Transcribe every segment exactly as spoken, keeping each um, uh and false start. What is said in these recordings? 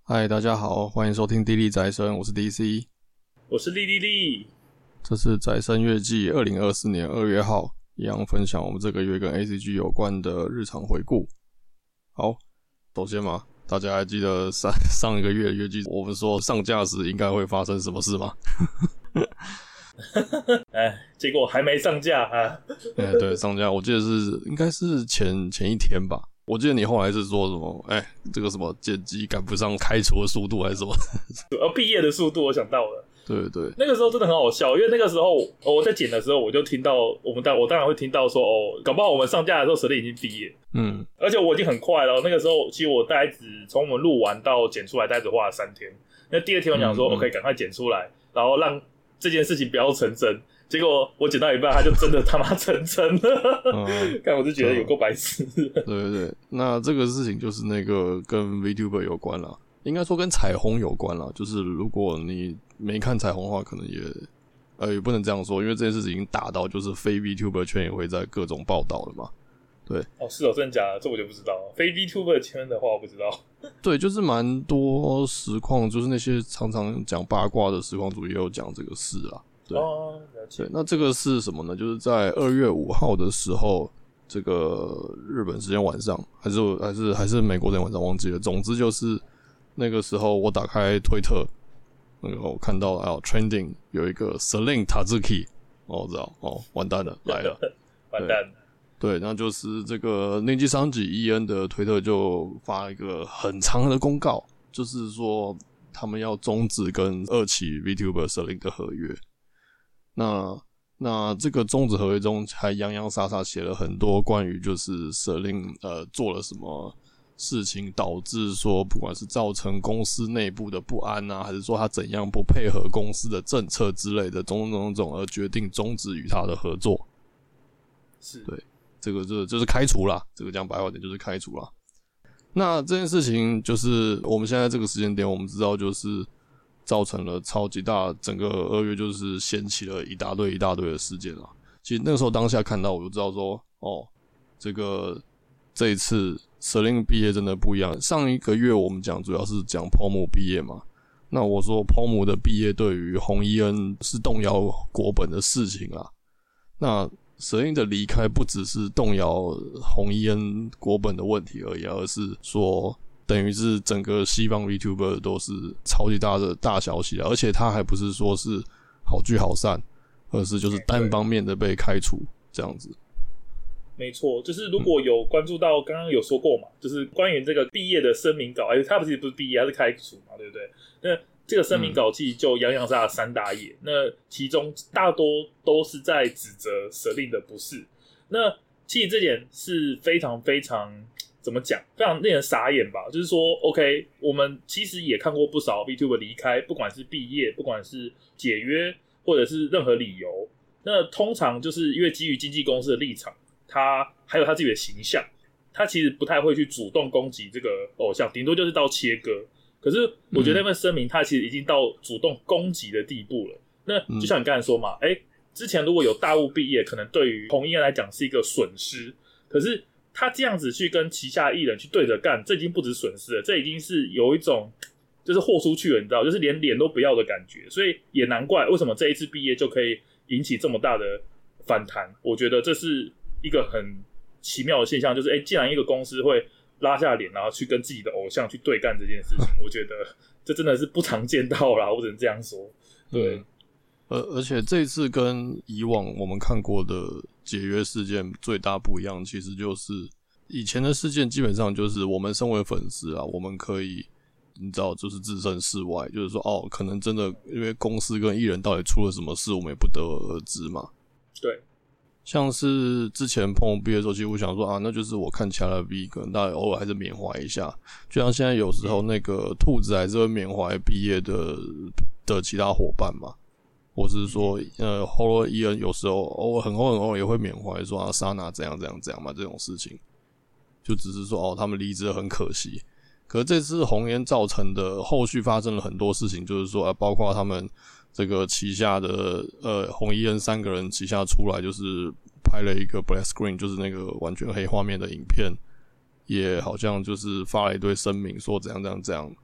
嗨，大家好，欢迎收听地利宅生，我是 D C， 我是利利利。 这是宅生月记二零二四年二月号，一样分享我们这个月跟 A C G 有关的日常回顾。好，首先嘛，大家还记得上上一个月的月记，我们说上架时应该会发生什么事吗？ 哎，结果还没上架啊！ 哎，对，上架，我记得是应该是前前一天吧。我记得你后来是说什么？哎、欸，这个什么剪辑赶不上开除的速度还是什么？ 呃，毕业的速度我想到了。 对对， 那个时候真的很好笑，因为那个时候我在剪的时候，我就听到我们当我当然会听到说，哦，搞不好我们上架的时候蛇力已经毕业。嗯，而且我已经很快了。那个时候其实我大概只从我们录完到剪出来，大概只花了三天。那第二天我想说、嗯嗯、，OK， 赶快剪出来，然后让这件事情不要成真。结果我剪到一半，他就真的他妈成真了。嗯，看我就觉得有够白痴。对对对，那这个事情就是那个跟 VTuber 有关啦，应该说跟彩虹有关啦。就是如果你没看彩虹的话，可能也呃也不能这样说，因为这件事情已经打到就是非 VTuber 圈也会在各种报道了嘛。对， 哦，是哦，真的假的？这我就不知道。非 VTuber 圈的话，我不知道。 对，就是蛮多实况，就是那些常常讲八卦的实况主也有讲这个事啦。对， 哦，了解。 对，那这个是什么呢？就是在二月五号的时候，这个日本时间晚上，还是还是还是美国时间晚上，忘记了。总之就是那个时候，我打开推特，那个我看到了、哦、trending 有一个 Selin Tazuki， 哦，我知道，哦，完蛋了，来了， 完蛋了。 对，那就是这个内基商吉 E N 的推特就发了一个很长的公告，就是说他们要终止跟二期 VTuber Selin 的合约。那那这个终止合约中还洋洋洒洒写了很多关于就是 Selin 呃做了什么事情导致说不管是造成公司内部的不安啊，还是说他怎样不配合公司的政策之类的种种种种而决定终止与他的合作。 是， 对，这个就就是开除啦，这个讲白话点就是开除啦。那这件事情就是我们现在这个时间点，我们知道就是造成了超级大，整个二月就是掀起了一大堆一大堆的事件啊。其实那个时候当下看到，我就知道说，哦，这个这一次 Selin 毕业真的不一样。上一个月我们讲主要是讲 P O M 毕业嘛，那我说 P O M 的毕业对于洪一恩是动摇国本的事情啊。那 Selin 的离开不只是动摇洪一恩国本的问题而已，而是说等于是整个西方 VTuber 都是超级大的大消息啊，而且他还不是说是好聚好散，而是就是单方面的被开除这样子。 没错，就是如果有关注到，刚刚有说过嘛，就是关于这个毕业的声明稿，哎，他不是不是毕业，他是开除嘛，对不对？那这个声明稿其实就洋洋洒洒三大页，那其中大多都是在指责Selin的不是。那其实这点是非常非常怎么讲，非常令人傻眼吧？就是说 ，OK， 我们其实也看过不少 VTuber 离开，不管是毕业，不管是解约，或者是任何理由。那通常就是因为基于经纪公司的立场，他还有他自己的形象，他其实不太会去主动攻击这个偶像，顶多就是到切割。可是我觉得那份声明，他其实已经到主动攻击的地步了。那就像你刚才说嘛，哎、欸，之前如果有大物毕业，可能对于洪一恩来讲是一个损失，可是他这样子去跟旗下艺人去对着干，这已经不止损失了，这已经是有一种就是豁出去了，你知道，就是连脸都不要的感觉。所以也难怪为什么这一次毕业就可以引起这么大的反弹。我觉得这是一个很奇妙的现象，就是哎、欸，既然一个公司会拉下脸，然后去跟自己的偶像去对干这件事情，我觉得这真的是不常见到啦，我只能这样说。对， 而、嗯、而且这一次跟以往我们看过的解约事件最大不一样，其实就是以前的事件基本上就是我们身为粉丝啊，我们可以你知道就是置身事外，就是说哦，可能真的因为公司跟艺人到底出了什么事，我们也不得而知嘛。 对。 像是之前P O M毕业的时候，其实我想说啊，那就是我看其他的 V， 可能大家偶尔还是缅怀一下。就像现在有时候那个兔子还是会缅怀毕业的的其他伙伴嘛，或是说呃 Holo E N 有时候偶尔很偶尔很偶尔也会缅怀说啊Sana怎样怎样怎样嘛，这种事情，就只是说哦他们离职很可惜。可是这次红烟造成的后续发生了很多事情，就是说啊，包括他们这个旗下的呃红衣人三个人旗下出来，就是拍了一个 black screen， 就是那个完全黑画面的影片，也好像就是发了一堆声明说怎样怎样怎样。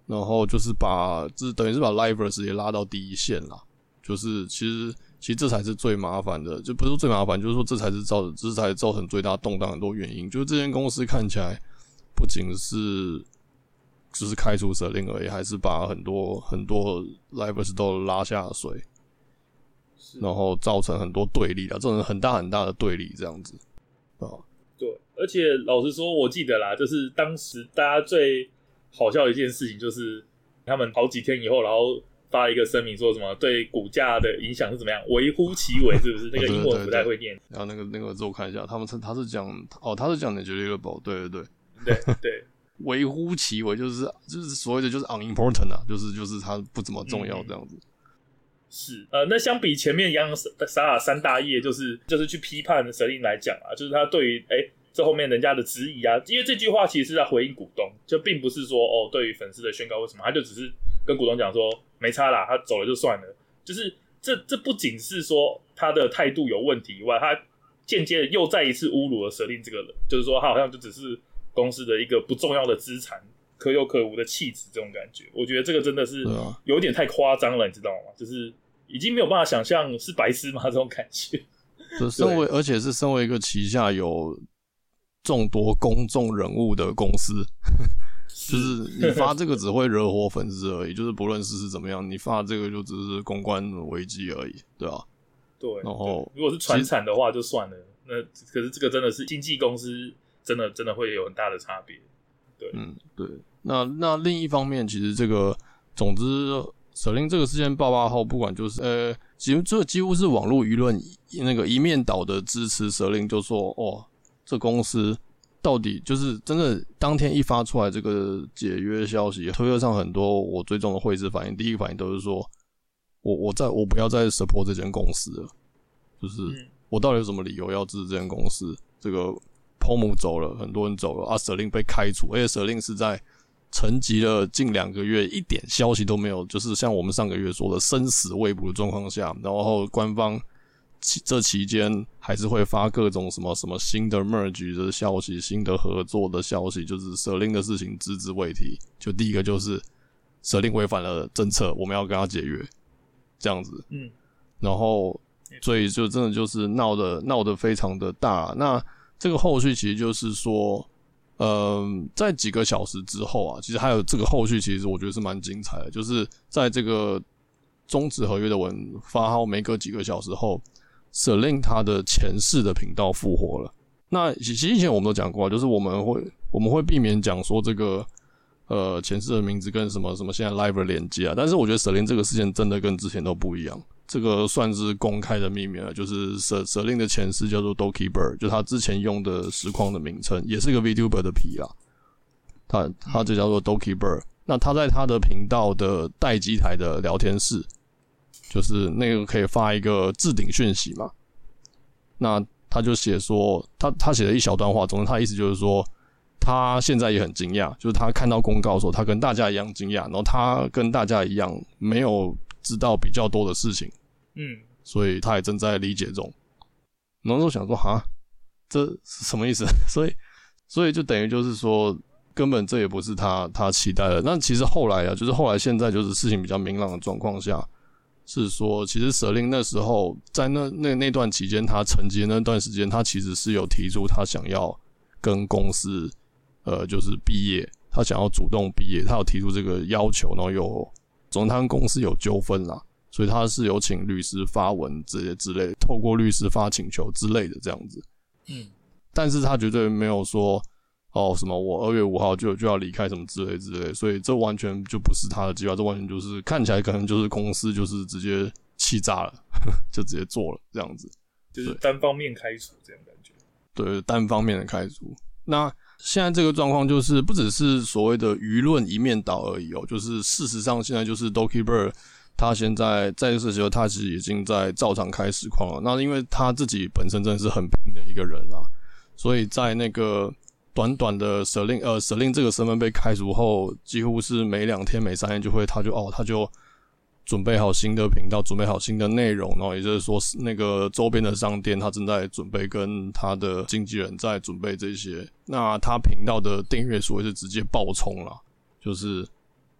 然后就是把就是等于是把 Livers 也拉到第一线啦，就是其实其实这才是最麻烦的，就不是说最麻烦，就是说这才是造这才造成最大动荡很多原因，就是这间公司看起来不仅是就是开除舍令而已，还是把很多很多 Livers 都拉下水，然后造成很多对立啦，造成很大很大的对立这样子啊。 对，而且老实说，我记得啦，就是当时大家最好笑的一件事情，就是他们好几天以后，然后发一个声明，说什么对股价的影响是怎么样，微乎其微，是不是？那个英文不太会念。 然后那个那个字我看一下，他们他是讲哦，他是讲 negligible， 对对对对对， 微乎其微，就是就是所谓的就是 unimportant 啊，就是就是它不怎么重要这样子。嗯是，呃，那相比前面洋洋洒洒三大业，就是就是去批判舍令来讲啊，就是他对于哎这后面人家的质疑啊，因为这句话其实是在回应股东，就并不是说哦对于粉丝的宣告或什么，他就只是跟股东讲说没差啦，他走了就算了。就是这这不仅是说他的态度有问题以外，他间接的又再一次侮辱了舍令这个人，就是说他好像就只是公司的一个不重要的资产。可有可无的气质，这种感觉，我觉得这个真的是有点太夸张了，你知道吗？就是已经没有办法想象是白痴吗？这种感觉。 就身为，而且是身为一个旗下有众多公众人物的公司，就是你发这个只会惹火粉丝而已，就是不论事实怎么样，你发这个就只是公关危机而已，对吧、啊？ 对。 然后， 如果是传产的话就算了，那可是这个真的是经纪公司，真的真的会有很大的差别。对， 嗯，对。那那另一方面，其实这个，总之，舍令这个事件爆发后，不管就是呃，几乎这几乎是网络舆论那个一面倒的支持舍令，就说哦，这公司到底就是真的当天一发出来这个解约消息，推特上很多我追踪的会师反应，第一个反应都是说，我我在我不要再 support 这间公司了，就是我到底有什么理由要支持这间公司？这个 P O M 走了，很多人走了，啊，舍令被开除，而且舍令是在沉寂了近两个月，一点消息都没有，就是像我们上个月说的生死未卜的状况下，然后官方这期间还是会发各种什么什么新的 merge 的消息、新的合作的消息，就是舍令的事情只字未提。就第一个就是舍令违反了政策，我们要跟他解约，这样子。嗯，然后所以就真的就是闹得闹得非常的大。那这个后续其实就是说。呃，在几个小时之后啊，其实还有这个后续，其实我觉得是蛮精彩的。就是在这个终止合约的文发后没隔几个小时后，舍令他的前世的频道复活了。那其实以前我们都讲过，就是我们会我们会避免讲说这个呃前世的名字跟什么什么现在 live 的连接啊，但是我觉得舍令这个事件真的跟之前都不一样。这个算是公开的秘密了，就是舍舍令的前世叫做 Doki Bird， 就他之前用的实况的名称，也是一个 VTuber 的皮啦。他他这叫做 Doki Bird。那他在他的频道的待机台的聊天室，就是那个可以发一个置顶讯息嘛。那他就写说，他他写了一小段话，总之他的意思就是说，他现在也很惊讶，就是他看到公告的时候，他跟大家一样惊讶，然后他跟大家一样没有知道比较多的事情，嗯，所以他也正在理解中。然后就想说，哈，这是什么意思？所以，所以就等于就是说，根本这也不是他他期待的。那其实后来啊，就是后来现在就是事情比较明朗的状况下，是说，其实舍令那时候在那那那段期间，他沉寂的那段时间，他其实是有提出他想要跟公司，呃，就是毕业，他想要主动毕业，他有提出这个要求，然后有。总之他跟公司有纠纷啦，所以他是有请律师发文这些之类的，透过律师发请求之类的这样子。嗯，但是他绝对没有说哦什么我二月五号就就要离开什么之类之类的，所以这完全就不是他的计划，这完全就是看起来可能就是公司就是直接气炸了，就直接做了这样子， 就是单方面开除这样感觉。 对，单方面的开除。那现在这个状况就是不只是所谓的舆论一面倒而已哦，就是事实上现在就是 Doki Bird 他现在在这时候他其实已经在照常开实况了。那因为他自己本身真的是很拼的一个人啦，所以在那个短短的舍令呃舍令这个身份被开除后，几乎是每两天每三天就会他就哦他就准备好新的频道，准备好新的内容，然后也就是说那个周边的商店他正在准备跟他的经纪人在准备这些，那他频道的订阅数也是直接爆冲啦，就是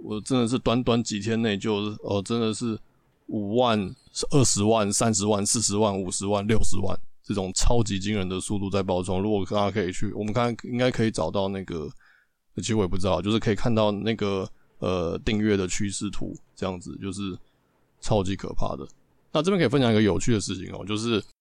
我真的是短短几天内就呃真的是五万、二十万、三十万、四十万、五十万、六十万这种超级惊人的速度在爆冲。如果大家可以去，我们看应该可以找到那个，其实我也不知道，就是可以看到那个呃订阅的趋势图，这样子就是超级可怕的。那这边可以分享一个有趣的事情哦，就是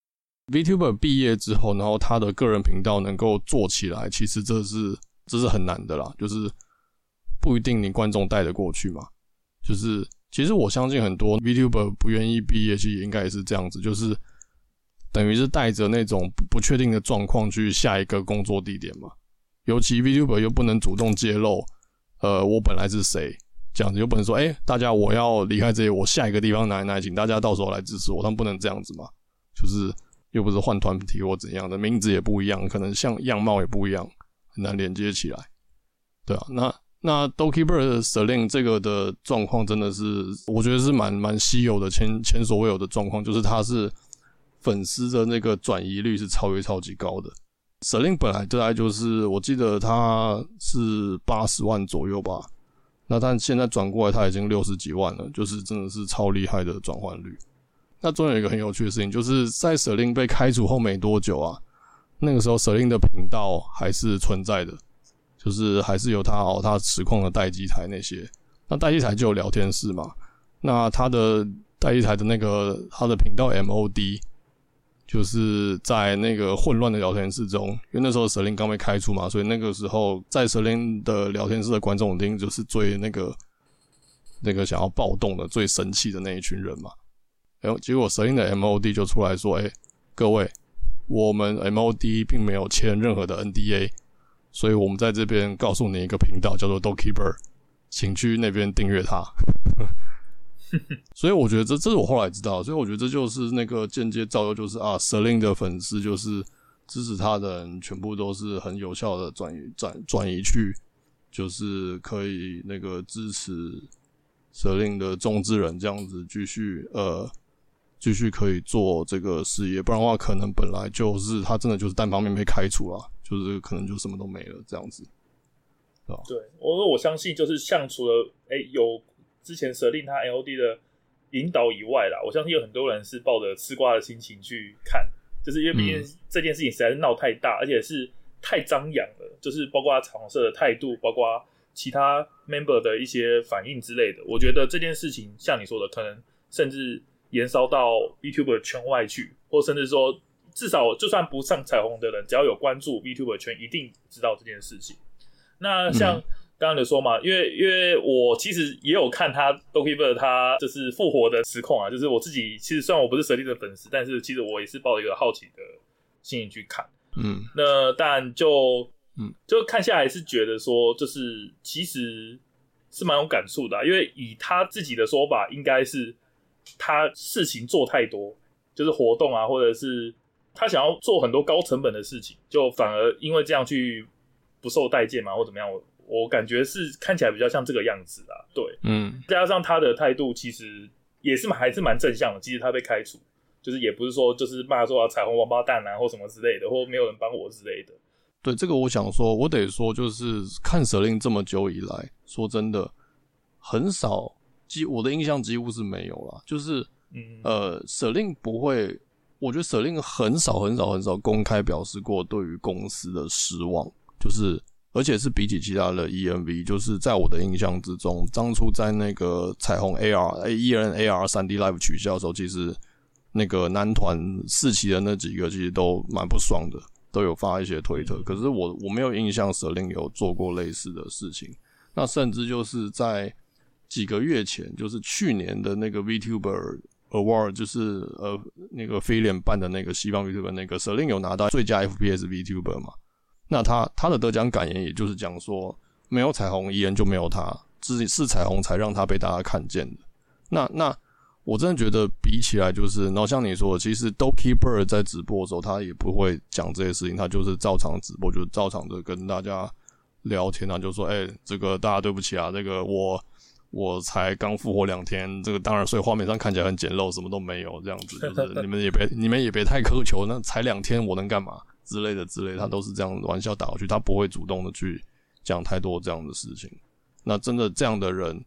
VTuber 毕业之后，然后他的个人频道能够做起来，其实这是这是很难的啦，就是不一定你观众带得过去嘛。就是其实我相信很多 VTuber 不愿意毕业，其实应该也是这样子，就是等于是带着那种不确定的状况去下一个工作地点嘛。尤其 VTuber 又不能主动揭露，呃，我本来是谁。这样子又不能说，哎、欸，大家我要离开这里，我下一个地方哪里哪里，请大家到时候来支持我，他们不能这样子嘛，就是又不是换团体或怎样的，名字也不一样，可能像样貌也不一样，很难连接起来，对啊，那那 Dokibird Celine 这个的状况真的是，我觉得是蛮蛮稀有的，前前所未有的状况，就是他是粉丝的那个转移率是超越超级高的。Celine 本来大概就是我记得他是八十万左右吧。那但现在转过来他已经六十几万了，就是真的是超厉害的转换率。那中间有一个很有趣的事情，就是在 Celine 被开除后没多久啊，那个时候 Celine 的频道还是存在的，就是还是有他哦他实况的待机台那些。那待机台就有聊天室嘛，那他的待机台的那个他的频道 M O D。就是在那个混乱的聊天室中，因为那时候 Celine 刚被开除嘛，所以那个时候在 Celine 的聊天室的观众一定就是最那个那个想要暴动的、最生气的那一群人嘛。然后结果 Celine 的 M O D 就出来说：“哎、欸，各位，我们 M O D 并没有签任何的 N D A， 所以我们在这边告诉你一个频道叫做 Dokibird， 请去那边订阅它。”所以我觉得这这是我后来知道的，所以我觉得这就是那个间接造就，就是啊 Celine 的粉丝就是支持他的人全部都是很有效的转移转转移去，就是可以那个支持 Celine 的中之人这样子继续呃继续可以做这个事业，不然的话可能本来就是他真的就是单方面被开除了，就是可能就什么都没了这样子，对吧？ 对，我我相信就是像除了哎、欸、有。之前舍令他 L O D 的引导以外啦，我相信有很多人是抱着吃瓜的心情去看，就是因为毕竟这件事情实在是闹太大，嗯、而且是太张扬了，就是包括彩虹社的态度，包括其他 member 的一些反应之类的。我觉得这件事情像你说的，可能甚至延烧到 VTuber 圈外去，或甚至说至少就算不上彩虹的人，只要有关注 VTuber 圈，一定知道这件事情。那像、嗯刚刚有说嘛，因为因为我其实也有看他 Dokibird 他就是复活的实况啊，就是我自己其实虽然我不是Celine的粉丝，但是其实我也是抱着一个好奇的心情去看。嗯，那但就嗯就看下来是觉得说，就是其实是蛮有感触的、啊，因为以他自己的说法，应该是他事情做太多，就是活动啊，或者是他想要做很多高成本的事情，就反而因为这样去不受待见嘛，或怎么样我。我感觉是看起来比较像这个样子啦，对，嗯，加上他的态度其实也是还是蛮正向的，即使他被开除，就是也不是说就是骂说、啊、彩虹王八蛋啊或什么之类的，或没有人帮我之类的。 对，这个我想说，我得说，就是看Celine这么久以来，说真的，很少，几我的印象几乎是没有啦，就是，嗯，呃，Celine不会，我觉得Celine很少很少很少公开表示过对于公司的失望，就是。而且是比起其他的 E M V， 就是在我的印象之中，当初在那个彩虹 A R、E N A R 三 D Live 取消的时候，其实那个男团四期的那几个其实都蛮不爽的，都有发一些推特。可是我我没有印象 Celine 有做过类似的事情。那甚至就是在几个月前，就是去年的那个 VTuber Award， 就是呃那个飞廉办的那个西方 VTuber 那个 Celine 有拿到最佳 F P S VTuber 嘛。那他他的得奖感言也就是讲说，没有彩虹 E N 就没有他，是是彩虹才让他被大家看见的。那那我真的觉得比起来，就是然后像你说的，其实 Dokibird 在直播的时候，他也不会讲这些事情，他就是照常直播，就是照常的跟大家聊天啊，就说哎、欸，这个大家对不起啊，这个我我才刚复活两天，这个当然所以画面上看起来很简陋，什么都没有这样子，就是你们也别你们也别太苛求，那才两天我能干嘛？之类的之类的，他都是这样玩笑打过去，他不会主动的去讲太多这样的事情。那真的这样的人，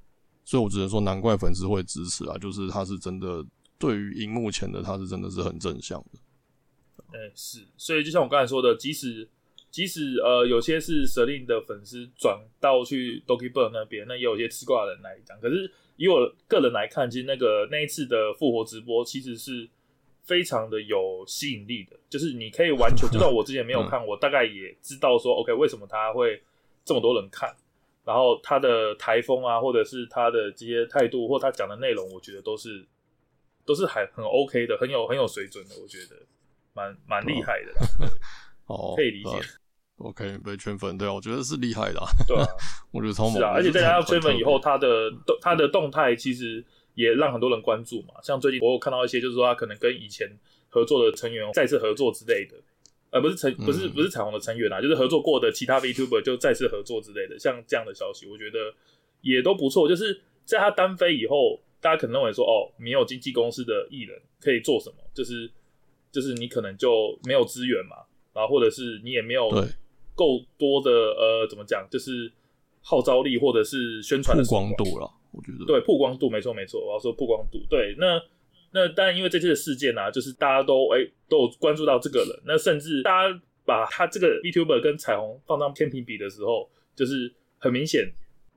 所以我只能说难怪粉丝会支持啊，就是他是真的对于荧幕前的他是真的是很正向的。 哎、欸，是，所以就像我刚才说的，即使即使呃有些是蛇令的粉丝转到去 Doki Bird 那边，那也有一些吃瓜的人来讲。可是以我个人来看，其实那个那一次的复活直播其实是非常的有吸引力的，就是你可以完全，就算我之前没有看，我大概也知道说 ，OK， 为什么他会这么多人看，然后他的台风啊，或者是他的这些态度，或他讲的内容，我觉得都是都是还很 OK 的，很有很有水准的，我觉得蛮蛮厉害的啦。 哦， 可以理解。 OK， 被圈粉，对啊，我觉得是厉害的、啊。 对啊， 我觉得超猛。 是啊，而且再加上圈粉以后，他的他的动态其实也让很多人关注嘛。像最近我有看到一些，就是说他可能跟以前合作的成员再次合作之类的，呃，不是成不是不是彩虹的成员啊，就是合作过的其他 VTuber 就再次合作之类的，像这样的消息，我觉得也都不错。就是在他单飞以后，大家可能认为说，哦，没有经纪公司的艺人可以做什么，就是就是你可能就没有资源嘛，然后或者是你也没有够多的呃，怎么讲，就是号召力或者是宣传的曝光度啦，我觉得对曝光度没错没错，我要说曝光度。对，那那当然因为这次的事件啊，就是大家都哎、欸、都有关注到这个人，那甚至大家把他这个 VTuber 跟彩虹放到天平比的时候，就是很明显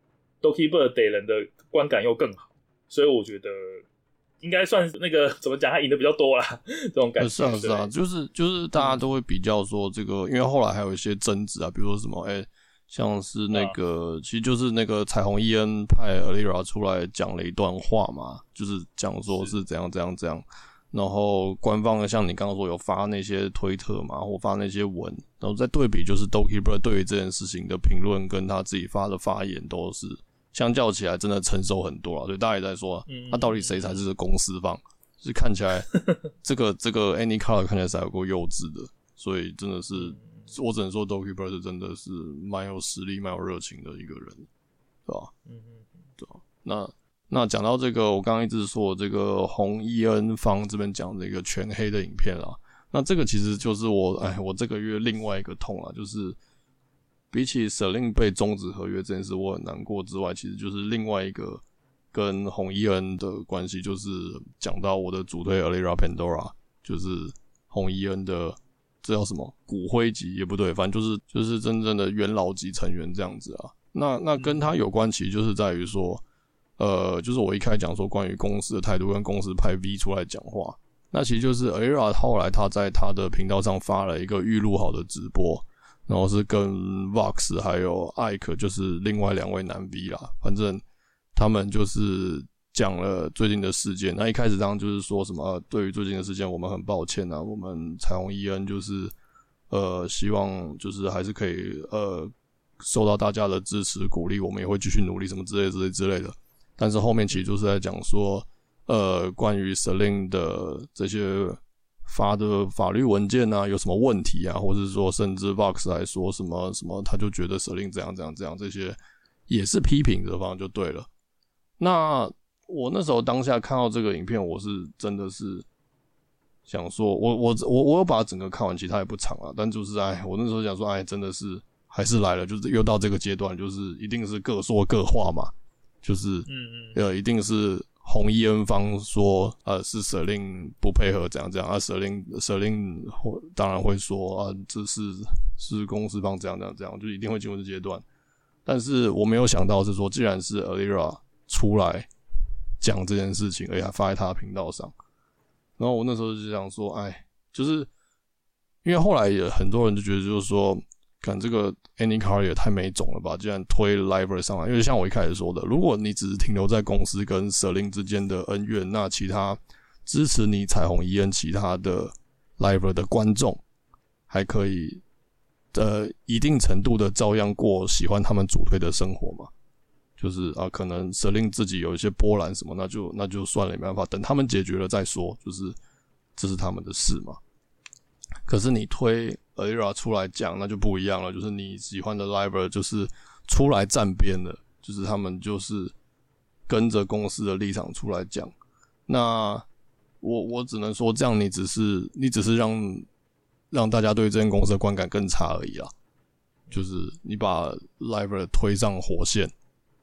Doki Bird 给人的观感又更好，所以我觉得应该算是那个怎么讲，他赢的比较多啦，这种感觉。 是啊是啊，就是就是大家都会比较说这个，因为后来还有一些争执啊，比如说什么哎、欸，像是那个、啊，其实就是那个彩虹 E N 派 Alira 出来讲了一段话嘛，就是讲说是怎样怎样怎样，然后官方像你刚刚说有发那些推特嘛，或发那些文，然后再对比就是 Doki Bird 对于这件事情的评论跟他自己发的发言都是。相较起来真的成熟很多了，所以大家也在说，那、啊、到底谁才是公司方？就是看起来这个这个 AnyColor 看起来是有够幼稚的，所以真的是我只能说 Doki Bird 真的是蛮有实力、蛮有热情的一个人，对吧？嗯嗯，对吧？那那讲到这个，我刚刚一直说这个红 E N 方这边讲这个全黑的影片啦，那这个其实就是我哎，我这个月另外一个痛啦，就是。比起 Selin 被终止合约这件事我很难过之外，其实就是另外一个跟红 E N 的关系，就是讲到我的主推 Alira Pandora， 就是红 E N 的这叫什么骨灰级也不对，反正就是就是真正的元老级成员这样子啊。那那跟他有关，其实就是在于说，呃，就是我一开始讲说关于公司的态度跟公司派 V 出来讲话，那其实就是 Alira 后来他在他的频道上发了一个预录好的直播。然后是跟 Vox 还有 Ike 就是另外两位男 V 啦，反正他们就是讲了最近的事件。那一开始当然就是说什么、呃、对于最近的事件我们很抱歉啊，我们彩虹 E N 就是呃希望就是还是可以呃受到大家的支持鼓励，我们也会继续努力什么之类之类之类的。但是后面其实就是在讲说呃关于 Selin 的这些发的法律文件啊有什么问题啊，或者是说甚至 Vox 来说什么什么他就觉得 Selin 怎样怎样怎样，这些也是批评的方就对了。那我那时候当下看到这个影片，我是真的是想说我我我我有把它整个看完，其实它也不长啊，但就是哎我那时候想说哎真的是还是来了，就是又到这个阶段，就是一定是各说各话嘛，就是嗯嗯呃一定是红 E N 方说，呃，是 Selin 不配合，怎样怎样啊 ？Selin Selin 当然会说啊，这是是公司方这样这样这样，就一定会进入这阶段。但是我没有想到是说，既然是 Alira 出来讲这件事情，而且还发在他的频道上，然后我那时候就想说，哎，就是因为后来也很多人就觉得，就是说。看这个 AnyColor 也太没种了吧！竟然推 Liver 上来，因为像我一开始说的，如果你只是停留在公司跟 Selin 之间的恩怨，那其他支持你彩虹 E N 其他的 Liver 的观众还可以呃一定程度的照样过喜欢他们主推的生活嘛。就是啊，可能 Selin 自己有一些波澜什么，那就那就算了，没办法，等他们解决了再说，就是这是他们的事嘛。可是你推 Alira 出来讲，那就不一样了。就是你喜欢的 Liver 就是出来站边了，就是他们就是跟着公司的立场出来讲。那我我只能说，这样你只是你只是让让大家对这间公司的观感更差而已啦。就是你把 Liver 推上火线，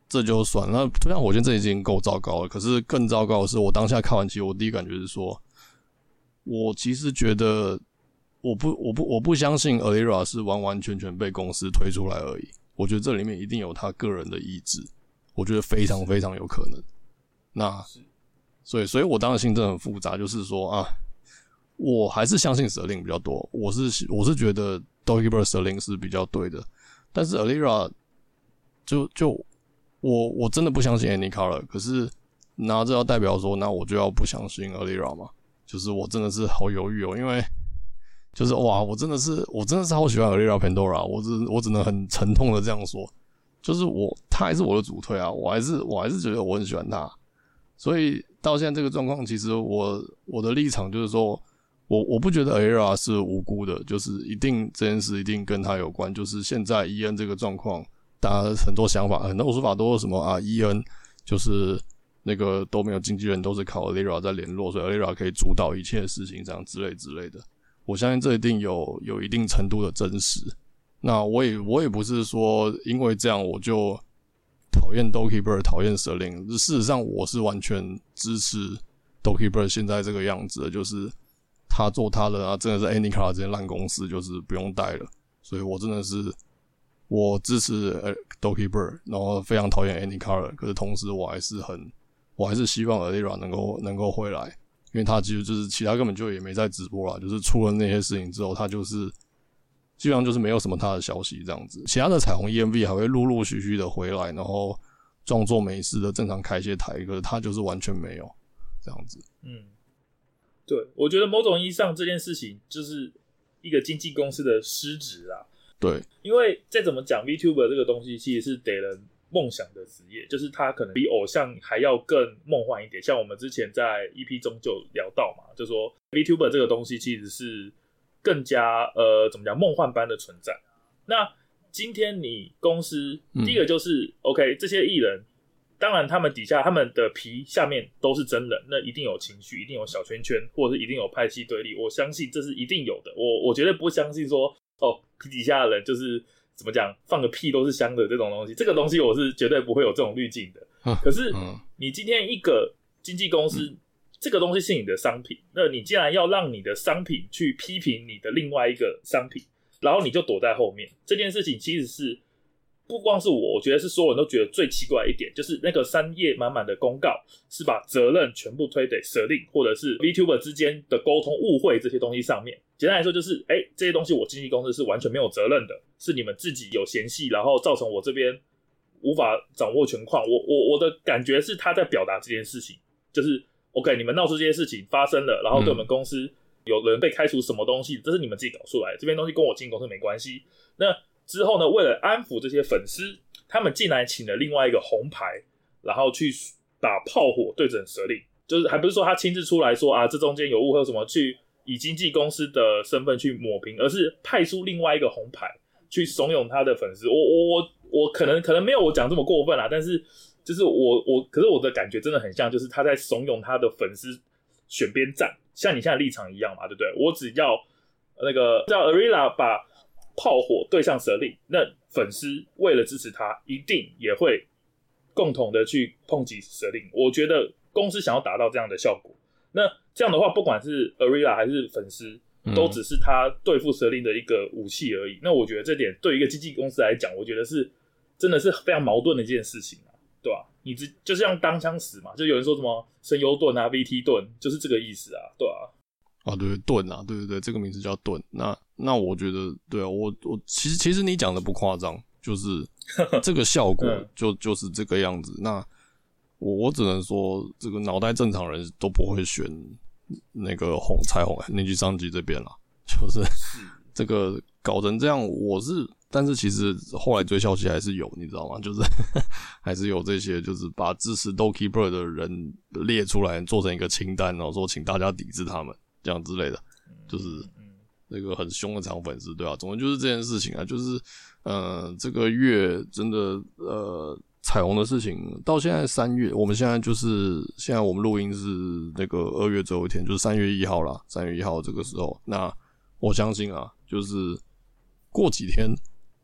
这就算了。那对上火箭这已经够糟糕了，可是更糟糕的是，我当下看完，其实我第一感觉是说，我其实觉得我不我不我不相信 Alira 是完完全全被公司推出来而已，我觉得这里面一定有他个人的意志，我觉得非常非常有可能。那所以所以我当时心真的很复杂，就是说啊，我还是相信蛇令比较多，我是我是觉得 Doki Bird 蛇令是比较对的，但是 Alira 就就我我真的不相信 Anycolor， 可是那这要代表说，那我就要不相信 Alira 嘛？就是我真的是好犹豫哦，因为就是哇，我真的是我真的是好喜欢 Alira Pandora， 我只我只能很沉痛的这样说，就是我他还是我的主推啊，我还是我还是觉得我很喜欢他，所以到现在这个状况，其实我我的立场就是说，我我不觉得 Alira 是无辜的，就是一定这件事一定跟他有关，就是现在 E N 这个状况，大家很多想法，很多说法都是什么啊 ，E N 就是那个都没有经纪人，都是靠 Alira 在联络，所以 Alira 可以主导一切事情，这样之类之类的。我相信这一定有有一定程度的真实。那我也我也不是说因为这样我就讨厌 Doki Bird， 讨厌蛇令。事实上，我是完全支持 Doki Bird 现在这个样子的，就是他做他的啊，真的是 Anycolor 这间烂公司，就是不用带了。所以我真的是我支持 Doki Bird， 然后非常讨厌 Anycolor， 可是同时我还是很我还是希望 Alira 能够能够回来。因为他其实就是其他根本就也没在直播啦，就是出了那些事情之后，他就是基本上就是没有什么他的消息这样子。其他的彩虹 E M V 还会陆陆续续的回来，然后装作没事的正常开一些台，可是他就是完全没有这样子。 嗯，对，我觉得某种意义上这件事情就是一个经纪公司的失职啊。 对， 因为再怎么讲 VTuber 这个东西其实是给人梦想的职业，就是它可能比偶像还要更梦幻一点。像我们之前在 E P 中就聊到嘛，就说 VTuber 这个东西其实是更加呃怎么讲梦幻般的存在。那今天你公司、嗯、第一个就是 OK， 这些艺人当然他们底下他们的皮下面都是真人，那一定有情绪，一定有小圈圈，或者是一定有派系对立，我相信这是一定有的。我我绝对不相信说哦皮底下的人就是怎么讲，放个屁都是香的这种东西，这个东西我是绝对不会有这种滤镜的。可是你今天一个经纪公司、嗯、这个东西是你的商品，那你既然要让你的商品去批评你的另外一个商品，然后你就躲在后面，这件事情其实是不光是我，我觉得是所有人都觉得最奇怪的一点，就是那个三页满满的公告是把责任全部推给蛇令或者是 VTuber 之间的沟通误会这些东西上面。简单来说就是，哎，这些东西我经纪公司是完全没有责任的，是你们自己有嫌隙，然后造成我这边无法掌握全况。我我我的感觉是他在表达这件事情，就是 OK， 你们闹出这些事情发生了，然后对我们公司有人被开除什么东西，这是你们自己搞出来的，这边东西跟我经纪公司没关系。那之后呢，为了安抚这些粉丝，他们竟然请了另外一个红牌，然后去把炮火对准蛇令，就是还不是说他亲自出来说啊，这中间有误会什么，去以经纪公司的身份去抹平，而是派出另外一个红牌去怂恿他的粉丝。我我我我可能可能没有我讲这么过分啦，但是就是我我可是我的感觉真的很像，就是他在怂恿他的粉丝选边站，像你现在立场一样嘛，对不对？我只要那个叫 Alira 把炮火对向蛇令，那粉丝为了支持他，一定也会共同的去抨击蛇令。我觉得公司想要达到这样的效果，那这样的话，不管是 Alira 还是粉丝，都只是他对付蛇令的一个武器而已。嗯、那我觉得这点对于一个经纪公司来讲，我觉得是真的是非常矛盾的一件事情啊，对吧、啊？你只就像当枪使嘛，就有人说什么声优盾啊、V T 盾，就是这个意思啊，对吧、啊？ 啊，对，盾啊，对对对，这个名字叫盾。那那我觉得，对啊，我我其实其实你讲的不夸张，就是这个效果就就是这个样子。那我我只能说，这个脑袋正常人都不会选那个红彩虹那句上级这边啦，就是这个搞成这样，我是，但是其实后来追消息还是有，你知道吗？就是还是有这些，就是把支持 Doki Bird 的人列出来，做成一个清单，然后说请大家抵制他们。这样之类的，就是那个很凶的长粉丝，对啊，总之就是这件事情啊，就是呃，这个月真的呃，彩虹的事情到现在三月，我们现在就是现在我们录音是那个二月最后一天，就是三月一号啦，三月一号这个时候，那我相信啊，就是过几天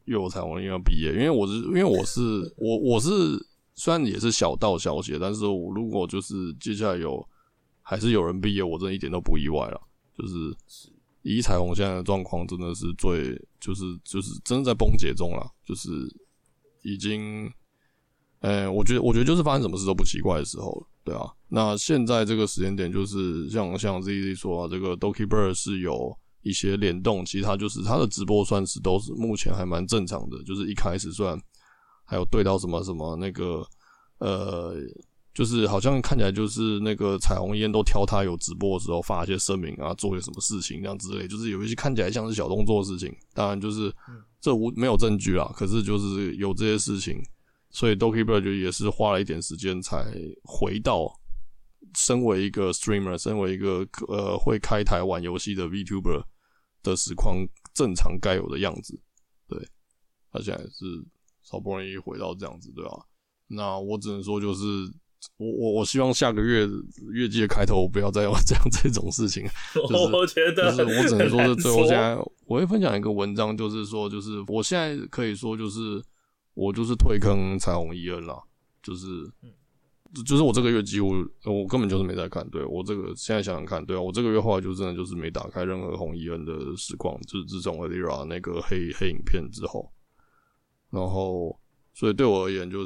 又有彩虹医院毕业，因为我是因为我是我我是虽然也是小道消息，但是我如果就是接下来有还是有人毕业，我真的一点都不意外啦。就是以彩虹现在的状况，真的是最就是就是真的在崩解中啦，就是已经，呃、欸，我觉得我觉得就是发生什么事都不奇怪的时候了，对啊。那现在这个时间点，就是像像 Z Z 说啊，这个 Doki Bird 是有一些联动，其实它就是它的直播算是都是目前还蛮正常的，就是一开始虽然还有对到什么什么那个呃。就是好像看起来就是那个彩虹烟都挑他有直播的时候发一些声明啊，做些什么事情这样之类，就是有一些看起来像是小动作的事情，当然就是这无没有证据啦，可是就是有这些事情，所以 Doki Bird 就也是花了一点时间才回到身为一个 streamer， 身为一个呃会开台玩游戏的 VTuber 的实况正常该有的样子，对，他现在是好不容易回到这样子，对吧？那我只能说就是。我我我希望下个月月季的开头我不要再有这样这种事情，就是、 我觉得就是我只能说是最后现在我会分享一个文章，就是说就是我现在可以说就是我就是退坑彩虹伊恩啦，就是就是我这个月几乎我根本就是没在看，对我这个现在想想看，对啊，我这个月后来就真的就是没打开任何红伊恩的实况，就是自从 Alira 那个黑黑影片之后，然后所以对我而言就是。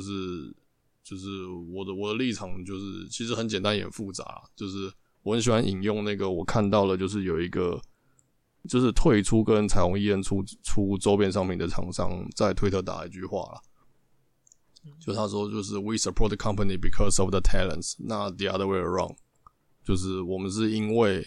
就是我的我的立场就是其实很简单也很复杂，就是我很喜欢引用那个我看到了，就是有一个就是退出跟彩虹伊恩出出周边商品的厂商在推特打一句话啦，就他说就是 We support the company because of the talents, not the other way around， 就是我们是因为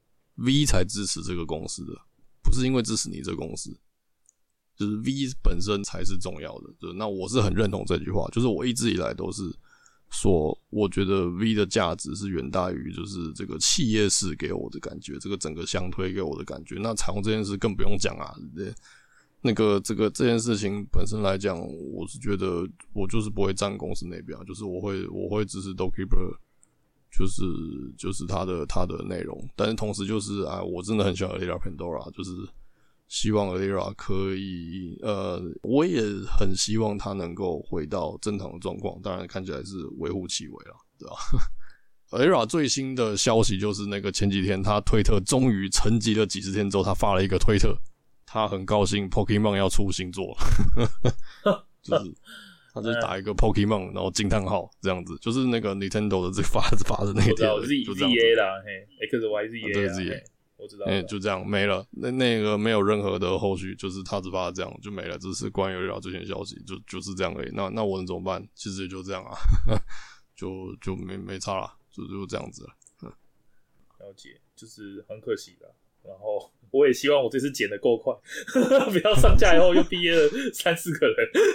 V 才支持这个公司的，不是因为支持你这个公司。就是 V 本身才是重要的，就是那我是很认同这句话，就是我一直以来都是说，我觉得 V 的价值是远大于就是这个企业式给我的感觉，这个整个相推给我的感觉。那彩虹这件事更不用讲啊，那个这个这件事情本身来讲，我是觉得我就是不会站公司那边，就是我会我会支持 Doki Bird， 就是就是他的他的内容，但是同时就是啊，我真的很喜欢 Alira Pandora， 就是。希望 Alira 可以，呃，我也很希望他能够回到正常的状况。当然，看起来是微乎其微啦，对吧 ？Alira 最新的消息就是那个前几天他推特终于沉寂了几十天之后，他发了一个推特，他很高兴 Pokemon 要出新作了，就是他就打一个 Pokemon， 然后惊叹号这样子，就是那个 Nintendo 的这个发发的那一天，就这样子 Z A 啦，嘿 ，X Y Z A 啦， 对 Z A。 我知道， 欸，就这样没了。那那个没有任何的后续，就是他只发这样就没了。这是关于Alira最新消息，就就是这样而已。那那我能怎么办？其实也就这样啊，就就没没差啦，就就这样子了。嗯， 了解，就是很可惜的。然后我也希望我这次剪得够快，不要上架以后又毕业了三四个人。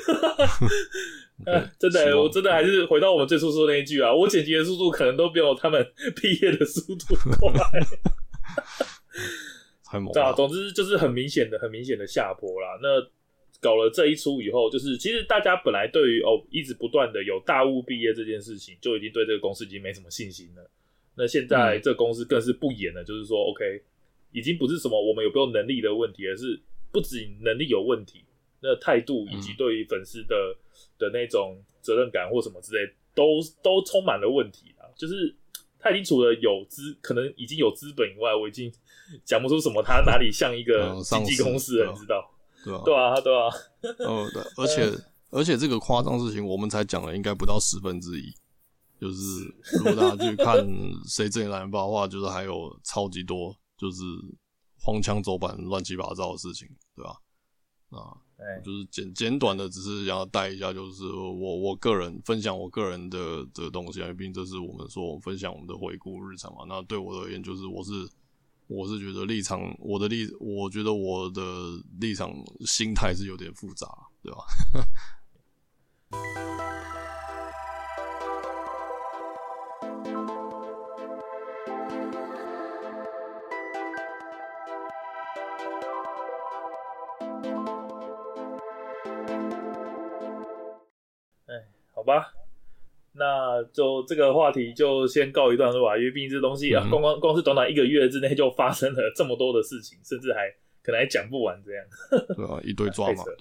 呃、真的、欸，我真的还是回到我们最初说的那一句啊，我剪辑的速度可能都没有他们毕业的速度快。 太猛了！ 对啊，总之就是很明显的、很明显的下坡啦。那搞了这一出以后，就是其实大家本来对于哦一直不断的有大物毕业这件事情，就已经对这个公司已经没什么信心了。那现在这个公司更是不演了，就是说 OK， 已经不是什么我们有没有能力的问题，而是不仅能力有问题，那态度以及对于粉丝的、嗯、的那种责任感或什么之类，都都充满了问题啦。就是他已经除了有资，可能已经有资本以外，我已经讲不出什么他哪里像一个经纪公司了，你知道？ 对啊， 对啊，对啊。 哦，对，而且而且这个夸张事情，我们才讲了应该不到十分之一。就是如果大家去看谁正蓝报的话，就是还有超级多就是荒腔走板、乱七八糟的事情，对吧？啊，就是简简短的，只是想要带一下，就是我我个人分享我个人的的东西啊，毕竟这是我们说我们分享我们的回顾日常嘛。那对我而言，就是我是我是觉得立场，我的立，我觉得我的立场心态是有点复杂，对吧？ 好吧，那就这个话题就先告一段落吧，因为毕竟这东西啊，光光光是短短一个月之内就发生了这么多的事情，甚至还可能还讲不完这样。 对啊，一堆抓马，对。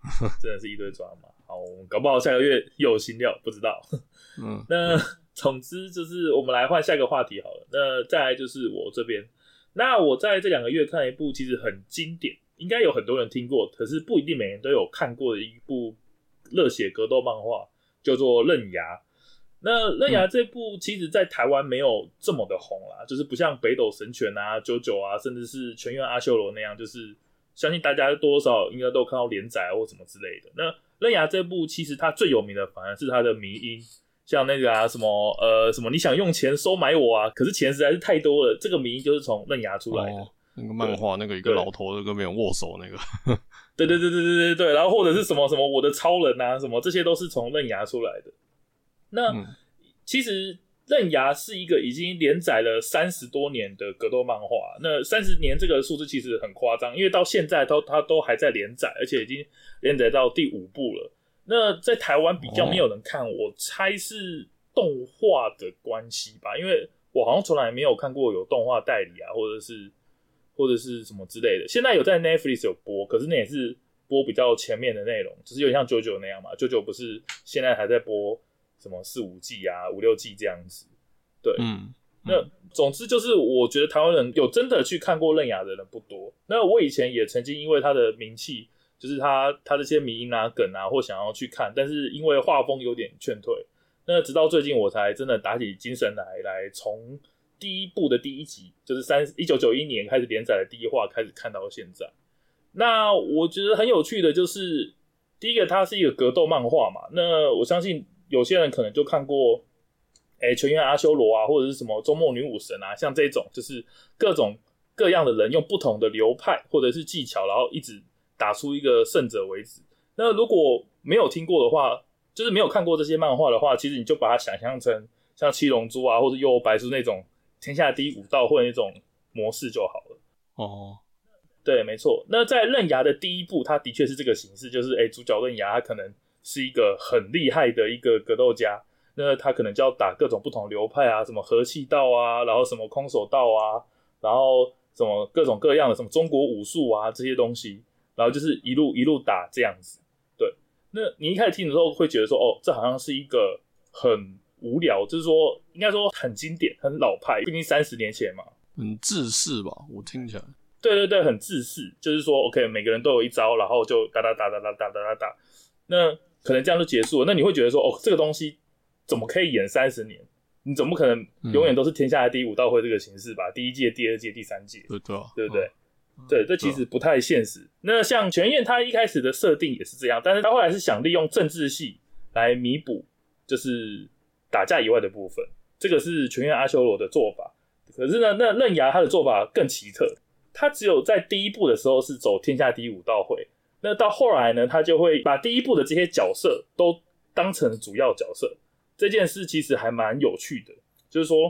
真的是一堆抓马。好，我们搞不好下个月又有新料，不知道。 嗯， 那总之就是我们来换下一个话题好了。那再来就是我这边，那我在这两个月看了一部其实很经典，应该有很多人听过，可是不一定每人都有看过的一部热血格斗漫画，叫做《刃牙》。那《刃牙》这部其实在台湾没有这么的红啦，嗯、就是不像北斗神拳啊、九九啊，甚至是全员阿修罗那样，就是相信大家多少应该都有看到连载或什么之类的。那《刃牙》这部其实它最有名的反而是它的迷因，像那个啊什么呃什么你想用钱收买我啊，可是钱实在是太多了，这个迷因就是从《刃牙》出来的。哦， 那个漫画那个一个老头跟别人握手那个。 对对对对对对对，然后或者是什么什么我的超人啊，什么这些都是从刃牙出来的。那、嗯、其实刃牙是一个已经连载了三十多年的格斗漫画。那三十年这个数字其实很夸张，因为到现在都它都还在连载，而且已经连载到第五部了。那在台湾比较没有人看，哦、我猜是动画的关系吧，因为我好像从来没有看过有动画代理啊，或者是。或者是什么之类的，现在有在 Netflix 有播，可是那也是播比较前面的内容，就是有点像九九那样嘛。九九不是现在还在播什么四五季啊、五六季这样子，对，嗯，那总之就是我觉得台湾人有真的去看过刃牙的人不多。那我以前也曾经因为他的名气，就是他他这些迷因啊、梗啊，或想要去看，但是因为画风有点劝退，那直到最近我才真的打起精神来，来从第一部的第一集，就是一九九一年开始连载的第一话开始看到现在。那我觉得很有趣的就是，第一个它是一个格斗漫画嘛，那我相信有些人可能就看过，哎，全员阿修罗啊，或者是什么周末女武神啊，像这种就是各种各样的人用不同的流派或者是技巧，然后一直打出一个胜者为止。那如果没有听过的话，就是没有看过这些漫画的话，其实你就把它想象成像七龙珠啊，或者幽游白书那种天下第一武道会那种模式就好了。哦，对，没错。那在刃牙的第一部，它的确是这个形式，就是哎，主角刃牙他可能是一个很厉害的一个格斗家，那他可能就要打各种不同流派啊，什么和气道啊，然后什么空手道啊，然后什么各种各样的什么中国武术啊这些东西，然后就是一路一路打这样子。对，那你一开始听的时候会觉得说，哦，这好像是一个很无聊，就是说应该说很经典很老派，毕竟三十年前嘛， 很制式吧，我听起来。 对对对，很制式，就是说 OK 每个人都有一招，然后就打打打打打打打打打，那可能这样就结束了。那你会觉得说，哦，这个东西怎么可以演三十年？你总不可能永远都是天下第一武道会这个形式吧？第一届、第二届、第三届， 对对、啊、 对不对？嗯、对，这其实不太现实。那像全彦他一开始的设定也是这样，但是他后来是想利用政治系来弥补，就是打架以外的部分。这个是全彦阿修罗的做法。可是呢，那刃牙他的做法更奇特，他只有在第一部的时候是走天下第一武道会，那到后来呢，他就会把第一部的这些角色都当成主要角色。这件事其实还蛮有趣的，就是说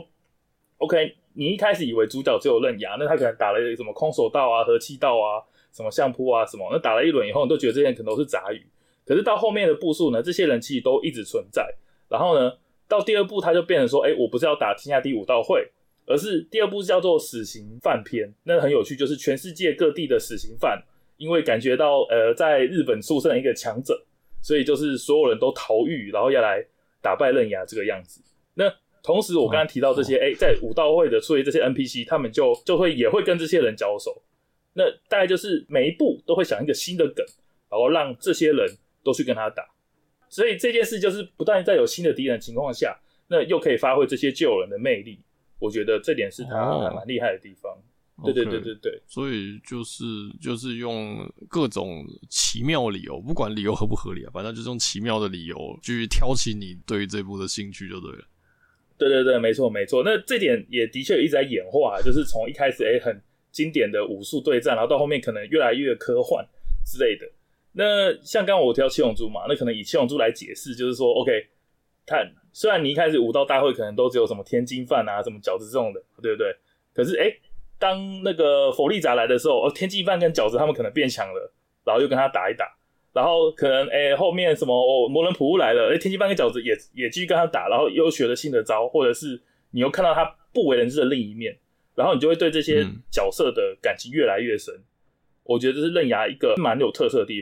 OK 你一开始以为主角只有刃牙，那他可能打了什么空手道啊、和气道啊、什么相扑啊什么，那打了一轮以后你都觉得这些人可能都是杂鱼，可是到后面的部数呢，这些人其实都一直存在。然后呢，到第二部他就变成说，哎，我不是要打天下第一武道会，而是第二部是叫做死刑犯篇。那很有趣，就是全世界各地的死刑犯因为感觉到呃在日本出生了一个强者，所以就是所有人都逃狱，然后要来打败刃牙这个样子。那同时我刚刚提到这些，哎、哦，在武道会的所以这些 N P C 他们就就会也会跟这些人交手。那大概就是每一步都会想一个新的梗，然后让这些人都去跟他打。所以这件事就是不但在有新的敌人的情况下，那又可以发挥这些旧人的魅力。我觉得这点是他还蛮厉害的地方。哦、对对对对对。 所以就是就是用各种奇妙理由，不管理由合不合理啊，反正就是用奇妙的理由去挑起你对于这部的兴趣就对了。 对对对，没错没错。那这点也的确一直在演化，就是从一开始哎很经典的武术对战，然后到后面可能越来越科幻之类的。那像刚刚我提到七龙珠嘛，那可能以七龙珠来解释，就是说 OK， 他虽然你一开始武道大会可能都只有什么天津饭啊、什么饺子这种的，对不对？可是哎，当那个佛利扎来的时候，哦，天津饭跟饺子他们可能变强了，然后又跟他打一打。然后可能诶后面什么哦魔人普乌来了，诶天津饭跟饺子也也继续跟他打，然后又学了新的招，或者是你又看到他不为人知的另一面，然后你就会对这些角色的感情越来越深。嗯、我觉得这是刃牙一个蛮有特色的地方。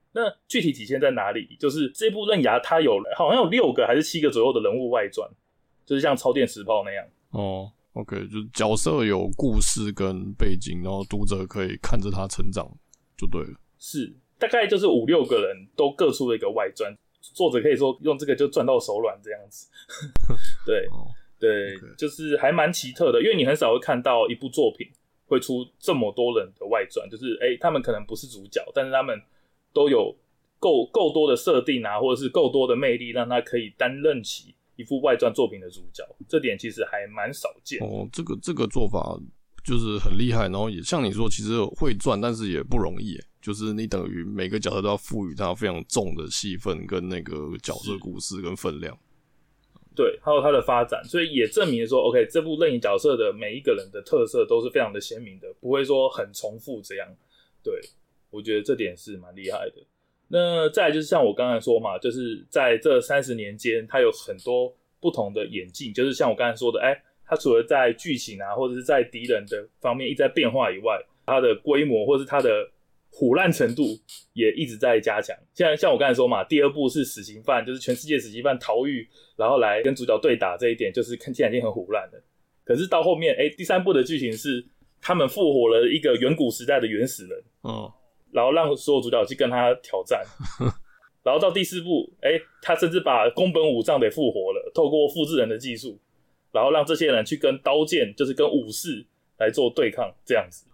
那具体体现在哪里？就是这部刃牙它有好像有六个还是七个左右的人物外传，就是像超电磁炮那样。 哦 ，OK， 就是角色有故事跟背景，然后读者可以看着他成长就对了。 是，大概就是五六个人都各出了一个外传，作者可以说用这个就赚到手软这样子。对、哦、对、okay. 就是还蛮奇特的，因为你很少会看到一部作品会出这么多人的外传，就是哎、欸，他们可能不是主角，但是他们都有够够多的设定啊，或者是够多的魅力，让他可以担任起一部外传作品的主角，这点其实还蛮少见。 哦，这个这个做法就是很厉害，然后也像你说，其实会赚，但是也不容易耶。就是你等于每个角色都要赋予他非常重的戏份跟那个角色故事跟分量。 对，还有他的发展，所以也证明说 ，OK， 这部任意角色的每一个人的特色都是非常的鲜明的，不会说很重复这样。对，我觉得这点是蛮厉害的。那再来就是像我刚才说嘛，就是在这三十年间，它有很多不同的演进，就是像我刚才说的，哎，它除了在剧情啊，或者是在敌人的方面一直在变化以外，它的规模或是它的唬烂程度也一直在加强。现在像我刚才说嘛，第二部是死刑犯，就是全世界死刑犯逃狱，然后来跟主角对打，这一点就是看起来已经很唬烂了。可是到后面，哎，第三部的剧情是他们复活了一个远古时代的原始人，嗯，然后让所有主角去跟他挑战。然后到第四部，哎，他甚至把宫本武藏给复活了，透过复制人的技术，然后让这些人去跟刀剑，就是跟武士来做对抗，这样子。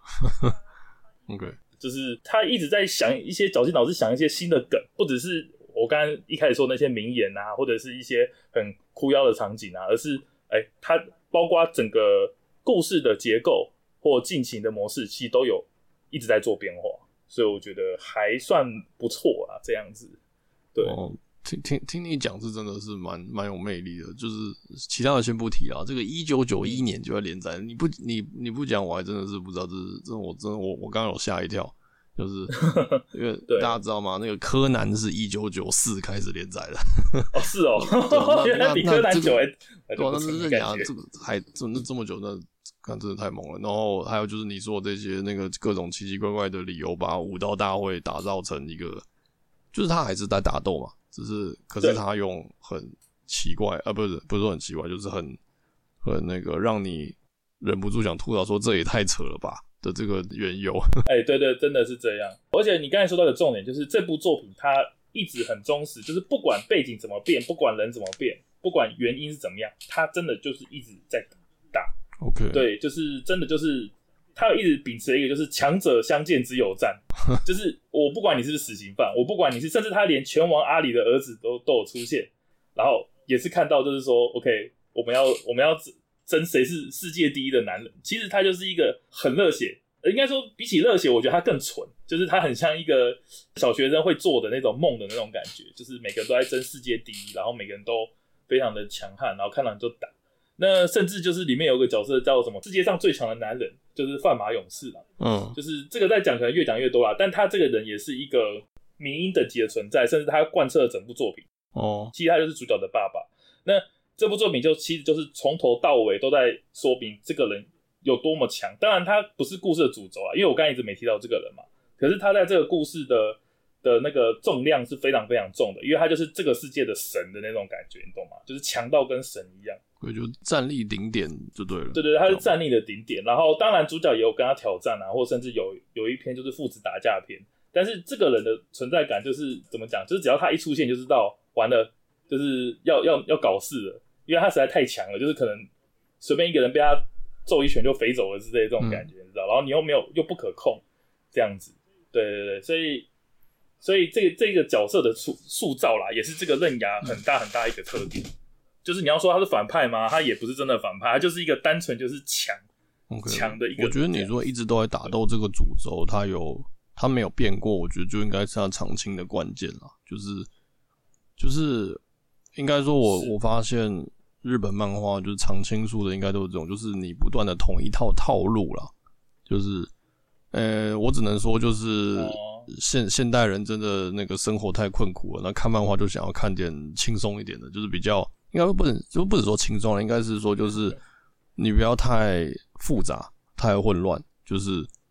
OK。 就是他一直在想一些绞尽脑汁想一些新的梗，不只是我刚刚一开始说那些名言啊，或者是一些很哭腰的场景啊，而是哎、欸，他包括整个故事的结构或进行的模式，其实都有一直在做变化，所以我觉得还算不错啊，这样子。对， 哦、听听听你讲是真的是蛮蛮有魅力的，就是其他的先不提啦。这个一九九一年就要连载，你不你你不讲，我还真的是不知道，这是这我真的我我刚刚有吓一跳，就是因为大家知道吗？那个柯南是一九九四开始连载的。 哦，是哦，原来比柯南久哎， 对，那是认讲这个还真的这么久，那看真的太猛了。然后还有就是你说这些那个各种奇奇怪怪的理由，把武道大会打造成一个，就是他还是在打斗嘛。只是，可是他用很奇怪啊，不是不是说很奇怪，就是很很那个让你忍不住想吐槽说这也太扯了吧的这个缘由。 哎、欸，对对，真的是这样。而且你刚才说到的重点就是这部作品它一直很忠实，就是不管背景怎么变，不管人怎么变，不管原因是怎么样，它真的就是一直在打。 OK， 对，就是真的就是。他一直秉持一个就是强者相见只有战，就是我不管你是不是死刑犯，我不管你是，甚至他连拳王阿里的儿子都都有出现，然后也是看到就是说 ，OK， 我们要我们要争谁是世界第一的男人。其实他就是一个很热血，应该说比起热血，我觉得他更纯，就是他很像一个小学生会做的那种梦的那种感觉，就是每个人都在争世界第一，然后每个人都非常的强悍，然后看到你就打。那甚至就是里面有个角色叫什么世界上最强的男人，就是范马勇士啦。嗯，就是这个在讲可能越讲越多啦，但他这个人也是一个民音等级的存在，甚至他贯彻了整部作品。哦，其实他就是主角的爸爸。那这部作品就其实就是从头到尾都在说明这个人有多么强。当然他不是故事的主轴啦，因为我刚才一直没提到这个人嘛。可是他在这个故事的的那个重量是非常非常重的，因为他就是这个世界的神的那种感觉，你懂吗？就是强到跟神一样。 对，就战力顶点就对了。 对对，他是战力的顶点。然后当然主角也有跟他挑战啊，或甚至有有一篇就是父子打架篇。但是这个人的存在感就是怎么讲？就是只要他一出现就知道完了，就是要要要搞事了，因为他实在太强了，就是可能随便一个人被他揍一拳就飞走了之类的这种感觉，嗯、你知道？然后你又没有又不可控这样子。对对对，所以所以这个这个角色的塑塑造啦，也是这个刃牙很大很大一个特点。就是你要说他是反派吗？他也不是真的反派，他就是一个单纯就是强强、okay, 的一个。 我觉得你说一直都在打斗这个主轴，他有他没有变过，我觉得就应该是他长青的关键啦。就是就是应该说我，我我发现日本漫画就是长青树的，应该都是这种，就是你不断的同一套套路啦。就是呃，我只能说就是现现代人真的那个生活太困苦了，那看漫画就想要看点轻松一点的，就是比较。应该不能，就不是说轻松了，应该是说就是你不要太复杂、太混乱，就是，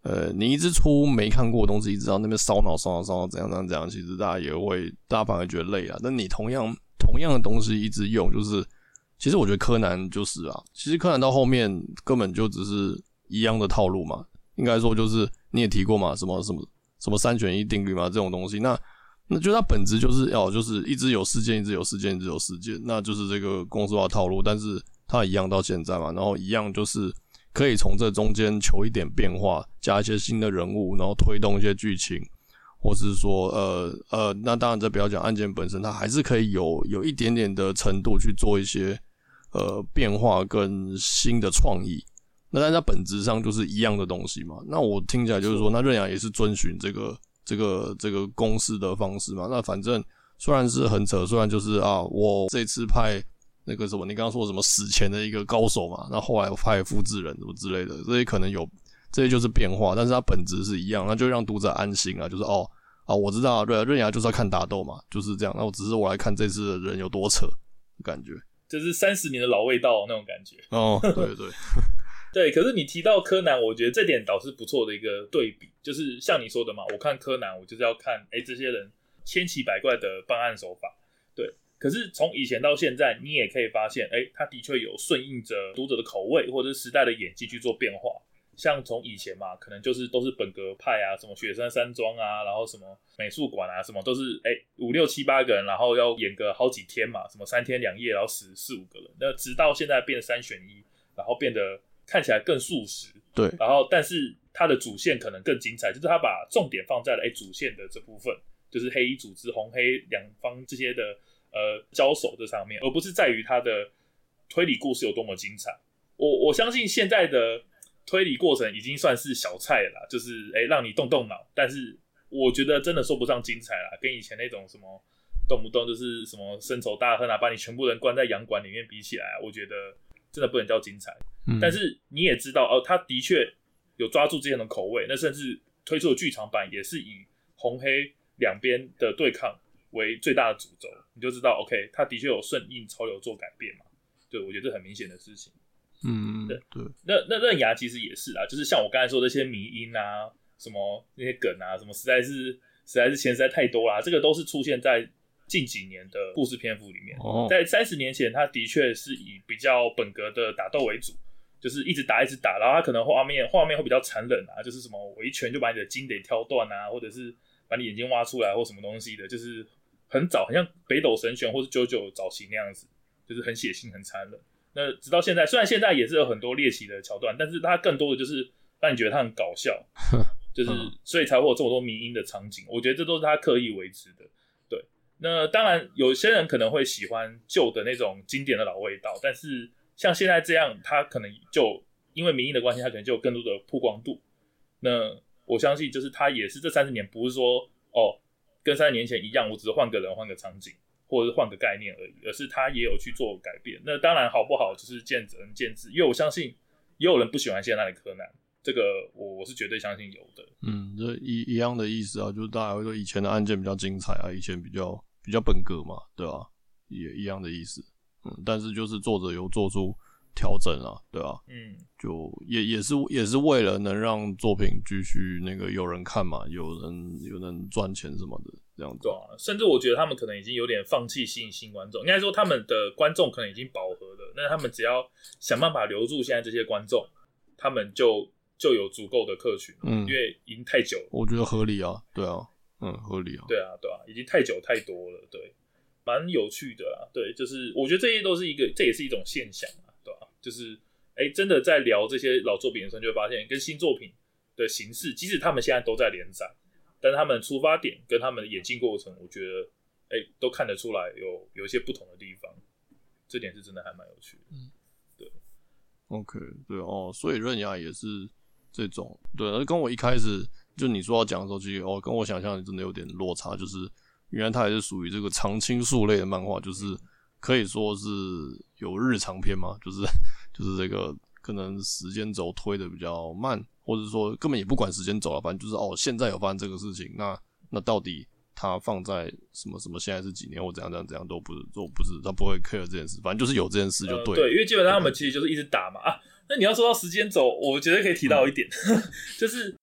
呃，你一直出没看过的东西，一直到那边烧脑烧脑烧脑怎样怎样怎样，其实大家也会，大家反而觉得累啊。但你同样同样的东西一直用，就是其实我觉得柯南就是啊，其实柯南到后面根本就只是一样的套路嘛。应该说就是你也提过嘛，什么什么什么三选一定律嘛，这种东西，那那就它本质就是要就是一直有事件，一直有事件，一直有事件，那就是这个公式化套路，但是它一样到现在嘛，然后一样就是可以从这中间求一点变化，加一些新的人物，然后推动一些剧情，或是说呃呃，那当然这不要讲案件本身，它还是可以有有一点点的程度去做一些呃变化跟新的创意。那但它本质上就是一样的东西嘛。那我听起来就是说，那刃牙也是遵循这个这个这个公式的方式嘛。那反正虽然是很扯，虽然就是啊，我这次派那个什么，你刚刚说什么死前的一个高手嘛，那后来我派复制人什么之类的，这些可能有这些就是变化，但是它本质是一样，那就让读者安心啊，就是哦啊，我知道对，刃牙就是要看打斗嘛，就是这样。那我只是我来看这次的人有多扯的感觉， 就是三十年的老味道那种感觉。 哦，对对。 对，可是你提到柯南，我觉得这点倒是不错的一个对比，就是像你说的嘛，我看柯南，我就是要看，哎，这些人千奇百怪的办案手法，对。可是从以前到现在，你也可以发现，哎，他的确有顺应着读者的口味或者是时代的演技去做变化。像从以前嘛，可能就是都是本格派啊，什么雪山山庄啊，然后什么美术馆啊，什么都是哎五六七八个人，然后要演个好几天嘛，什么三天两夜，然后死四五个人。那直到现在变三选一，然后变得看起来更速食， 对， 然后但是它的主线可能更精彩，就是他把重点放在了哎主线的这部分，就是黑衣组织、红黑两方这些的呃交手这上面，而不是在于它的推理故事有多么精彩。我我相信现在的推理过程已经算是小菜了啦，就是哎让你动动脑，但是我觉得真的说不上精彩啦，跟以前那种什么动不动就是什么深仇大恨啊，把你全部人关在洋馆里面比起来，我觉得真的不能叫精彩。嗯、但是你也知道哦，他的确有抓住这样的口味，那甚至推出的剧场版也是以红黑两边的对抗为最大的主轴，你就知道 OK， 他的确有顺应潮流做改变嘛。对，我觉得这很明显的事情。 嗯，对对。 那那刃牙其实也是啦，就是像我刚才说的这些迷因啊，什么那些梗啊，什么实在是实在是钱实在太多啦，这个都是出现在近几年的故事篇幅里面。哦、在三十年前，他的确是以比较本格的打斗为主。就是一直打一直打，然后他可能画面画面会比较残忍啊，就是什么我一拳就把你的筋得挑断啊，或者是把你眼睛挖出来或什么东西的，就是很早，很像北斗神拳或是九九早期那样子，就是很血腥很残忍。那直到现在，虽然现在也是有很多猎奇的桥段，但是它更多的就是让你觉得它很搞笑，就是所以才会有这么多迷因的场景。我觉得这都是他刻意为之的。对，那当然有些人可能会喜欢旧的那种经典的老味道，但是像现在这样，他可能就因为民意的关系，他可能就有更多的曝光度。那我相信，就是他也是这三十年，不是说哦跟三十年前一样，我只是换个人、换个场景，或者是换个概念而已，而是他也有去做改变。那当然好不好，就是见仁见智。因为我相信，也有人不喜欢现在的柯南，这个我我是绝对相信有的。 嗯，这一一样的意思啊，就是大家会说以前的案件比较精彩啊，以前比较比较本格嘛，对吧、啊？也一样的意思。嗯，但是就是作者有做出调整啊，对吧、啊？嗯，就也也是也是为了能让作品继续那个有人看嘛，有人有人赚钱什么的这样子。 对啊，甚至我觉得他们可能已经有点放弃吸引新观众，应该说他们的观众可能已经饱和了，那他们只要想办法留住现在这些观众，他们就就有足够的客群，嗯，因为已经太久了。 我觉得合理啊，对啊，嗯，合理啊， 对啊，对啊，已经太久太多了，对。蛮有趣的啦，对，就是我觉得这些都是一个，这也是一种现象啊，对吧、啊？就是，哎、欸，真的在聊这些老作品的时候，就会发现跟新作品的形式，即使他们现在都在连载，但是他们的出发点跟他们的演进过程，我觉得，哎、欸，都看得出来有有一些不同的地方，这点是真的还蛮有趣的。嗯，对。 OK， 对哦，所以刃牙也是这种，对，跟我一开始就你说要讲的时候，其实哦，跟我想象的真的有点落差，就是。原来它也是属于这个长青树类的漫画，就是可以说是有日常篇嘛，就是就是这个可能时间轴推的比较慢，或者说根本也不管时间轴了，反正就是哦，现在有发生这个事情，那那到底它放在什么什么现在是几年或怎样怎样怎样都不是，都不是，他不会 care 这件事，反正就是有这件事就对了、 呃。对，因为基本上他们其实就是一直打嘛啊。那你要说到时间轴，我觉得可以提到一点，嗯、就是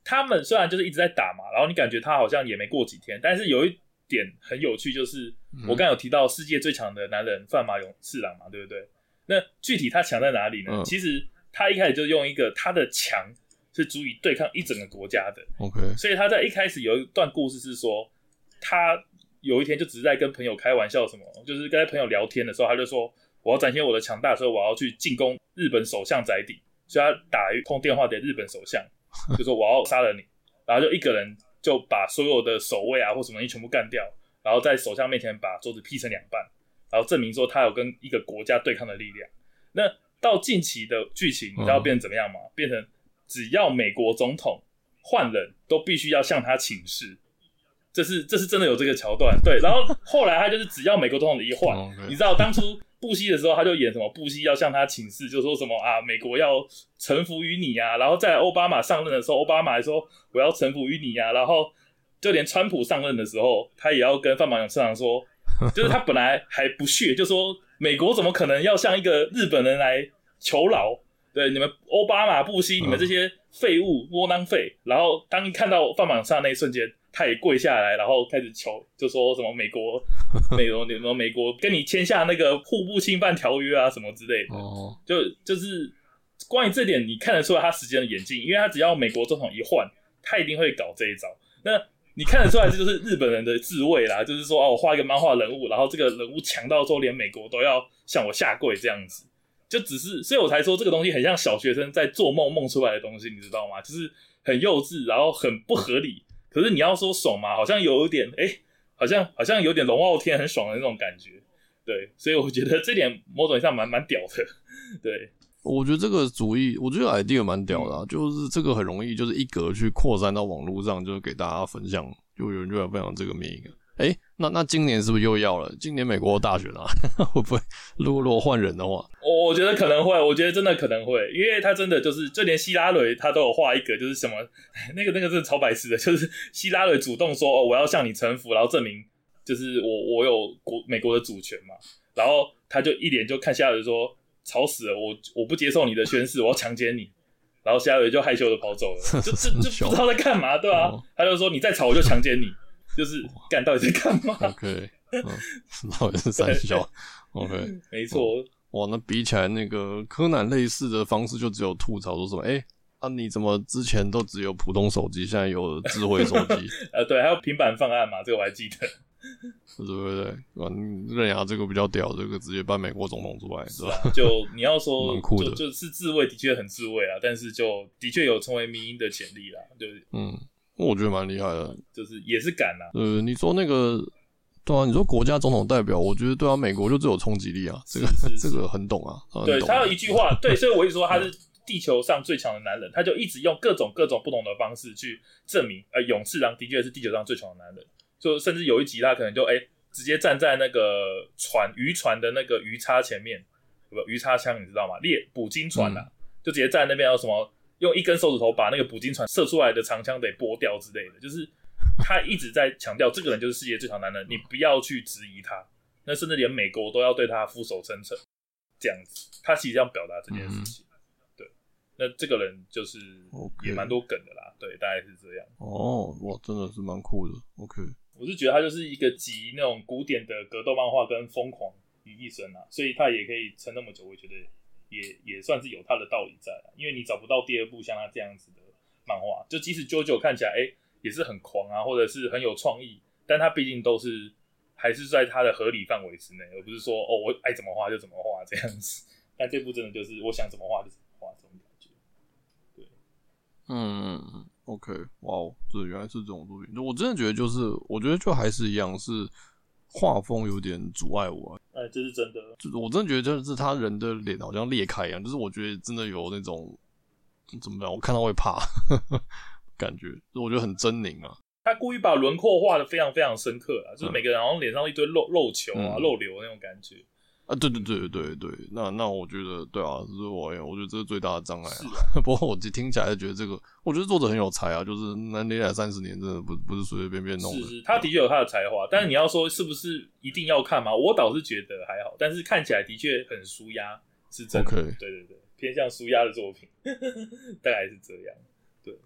他们虽然就是一直在打嘛，然后你感觉他好像也没过几天，但是有一点很有趣，就是我刚才有提到世界最强的男人范马勇次郎嘛，对不对？那具体他强在哪里呢？嗯、其实他一开始就用一个他的强是足以对抗一整个国家的 ，OK， 所以他在一开始有一段故事是说，他有一天就只是在跟朋友开玩笑，什么就是跟朋友聊天的时候，他就说我要展现我的强大，所以我要去进攻日本首相宅邸，所以他打一通电话给日本首相，就说我要杀了你，然后就一个人就把所有的守卫啊或什么东西全部干掉，然后在首相面前把桌子劈成两半，然后证明说他有跟一个国家对抗的力量。那到近期的剧情，你知道变成怎么样吗？嗯、变成只要美国总统换人都必须要向他请示，这是这是真的有这个桥段。对，然后后来他就是只要美国总统的一换，okay. 你知道当初布希的时候他就演什么？布希要向他请示，就说什么啊，美国要臣服于你啊。然后在奥巴马上任的时候，奥巴马还说我要臣服于你啊。然后就连川普上任的时候，他也要跟范马勇次郎说，就是他本来还不屑，就说美国怎么可能要向一个日本人来求饶？对，你们奥巴马、布希，你们这些废物、窝囊废。然后当一看到范马勇次郎那一瞬间，他也跪下来，然后开始求，就说什么美国、美国、什么美国跟你签下那个互不侵犯条约啊，什么之类的。哦，就就是关于这点，你看得出来他时间的演进，因为他只要美国总统一换，他一定会搞这一招。那你看得出来，这就是日本人的智慧啦，就是说哦，我画一个漫画人物，然后这个人物强到说连美国都要向我下跪这样子。就只是，所以我才说这个东西很像小学生在做梦梦出来的东西，你知道吗？就是很幼稚，然后很不合理。可是你要说爽嘛，好像有一点，哎、欸，好像好像有点龙傲天很爽的那种感觉。对，所以我觉得这点某种意义上蛮蛮屌的。对， 我觉得这个主意，我觉得 idea 蛮屌的、啊嗯，就是这个很容易就是一格去扩散到网络上，就是给大家分享，就有人就来分享这个名。哎、欸，那那今年是不是又要了？今年美国大选啊，会不会如果如果换人的话？ 我觉得可能会，我觉得真的可能会，因为他真的就是，就连希拉蕊他都有画一个，就是什么那个那个真的超白痴的，就是希拉蕊主动说哦，我要向你臣服，然后证明就是我我有国美国的主权嘛，然后他就一脸就看希拉蕊说吵死了，我我不接受你的宣誓，我要强奸你，然后希拉蕊就害羞的跑走了，就就就不知道在干嘛，对吧、啊哦？他就说你再吵我就强奸你。就是干到底在干嘛 ？OK， 嗯，到底是三小 ，OK， 没错、嗯。 哇，那比起来那个柯南类似的方式，就只有吐槽说什么，哎、欸，啊，你怎么之前都只有普通手机，现在有智慧手机？ 呃，对，还有平板犯案嘛，这个我还记得。 对对对，刃牙这个比较屌，这个直接办美国总统出来，是吧？ 就你要说， 蛮酷的， 就就是自卫的确很自卫啊，但是就的确有成为民音的潜力啦，对， 嗯。我觉得蛮厉害的， 就是也是敢啊。 呃，你说那个，对啊，你说国家总统代表，我觉得对啊，美国就只有冲击力啊，这个这个很懂啊。 对，他有一句话，对，所以我一直说他是地球上最强的男人，他就一直用各种各种不同的方式去证明，呃，勇次郎的确是地球上最强的男人。就甚至有一集他可能就哎、欸、直接站在那个船渔船的那个鱼叉前面，有没有鱼叉枪你知道吗？猎捕鲸船啊、嗯，就直接站在那边有什么。用一根手指头把那个捕鲸船射出来的长枪得拨掉之类的，就是他一直在强调这个人就是世界最强男人，你不要去质疑他。那甚至连美国都要对他俯首称臣，这样子，他其实要表达这件事情、嗯。对，那这个人就是也蛮多梗的啦， okay. 对，大概是这样。 哦，哇，真的是蛮酷的。OK， 我是觉得他就是一个集那种古典的格斗漫画跟疯狂于一身啊，所以他也可以撑那么久，我觉得。也也算是有他的道理在啦，因为你找不到第二部像他这样子的漫画，就即使 JoJo 看起来哎、欸、也是很狂啊，或者是很有创意，但他毕竟都是还是在他的合理范围之内，而不是说哦我爱怎么画就怎么画这样子。但这部真的就是我想怎么画就怎么画这种感觉。对， 嗯 ，OK， 哇哦，这原来是这种作品，我真的觉得就是，我觉得就还是一样是。画风有点阻碍我、啊， 哎、欸，这是真的。 就是我真的觉得，就是他人的脸好像裂开一样，就是我觉得真的有那种怎么样，我看到会怕呵呵感觉，就我觉得很狰狞啊。 他故意把轮廓画得非常非常深刻啊，就是每个人好像脸上一堆肉肉球啊、嗯、肉瘤那种感觉。 啊，对对对对对，那那我觉得对啊，这是我我觉得这是最大的障碍啊。啊不过我听起来觉得这个，我觉得作者很有才啊，就是那连载三十年，真的不不是随随便便弄的。 是是，他的确有他的才华，但是你要说是不是一定要看吗？我倒是觉得还好，但是看起来的确很舒压，是真的。 Okay. 对对对，偏向舒压的作品，大概是这样。对，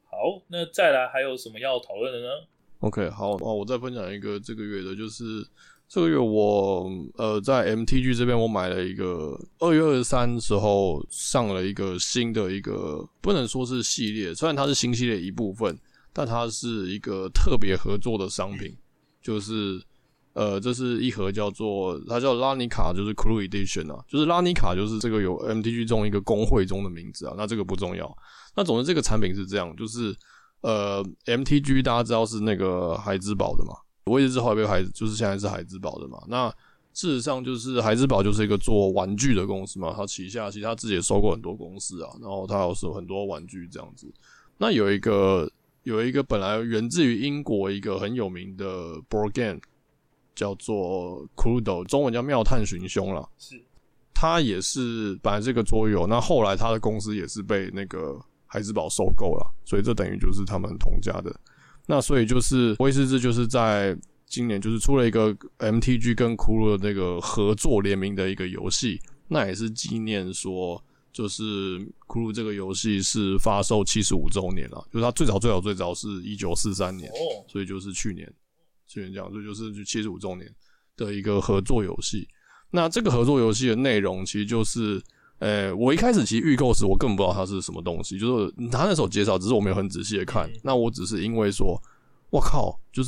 好，那再来还有什么要讨论的呢 ？OK， 好，我再分享一个这个月的，就是这个月我呃在 M T G 这边我买了一个二月二十三时候上了一个新的一个，不能说是系列，虽然它是新系列一部分，但它是一个特别合作的商品，就是呃这是一盒叫做它叫拉尼卡，就是 Crew Edition 啊，就是拉尼卡就是这个有 M T G 中一个公会中的名字啊，那这个不重要。那总之这个产品是这样，就是呃 M T G 大家知道是那个孩之宝的嘛。我也是后来被孩子，就是现在是孩之宝的嘛。那事实上就是孩之宝就是一个做玩具的公司嘛，他旗下其实他自己也收购很多公司啊，然后他有收很多玩具这样子。那有一个有一个本来源自于英国一个很有名的 board game 叫做 Cluedo， 中文叫妙探寻凶啦。 是， 他也是本来这个桌游，那后来他的公司也是被那个孩之宝收购了，所以这等于就是他们同家的。那所以就是威士忌就是在今年就是出了一个 M T G 跟库鲁的那个合作联名的一个游戏，那也是纪念说就是库鲁这个游戏是发售七十五周年了，就是它最早最早最早是一九四三年，所以就是去年去年这样，所以就是七十五周年的一个合作游戏。那这个合作游戏的内容其实就是呃，我一开始其实预购时我根本不知道它是什么东西，就是他那时候介绍，只是我没有很仔细的看。那我只是因为说，我靠，就是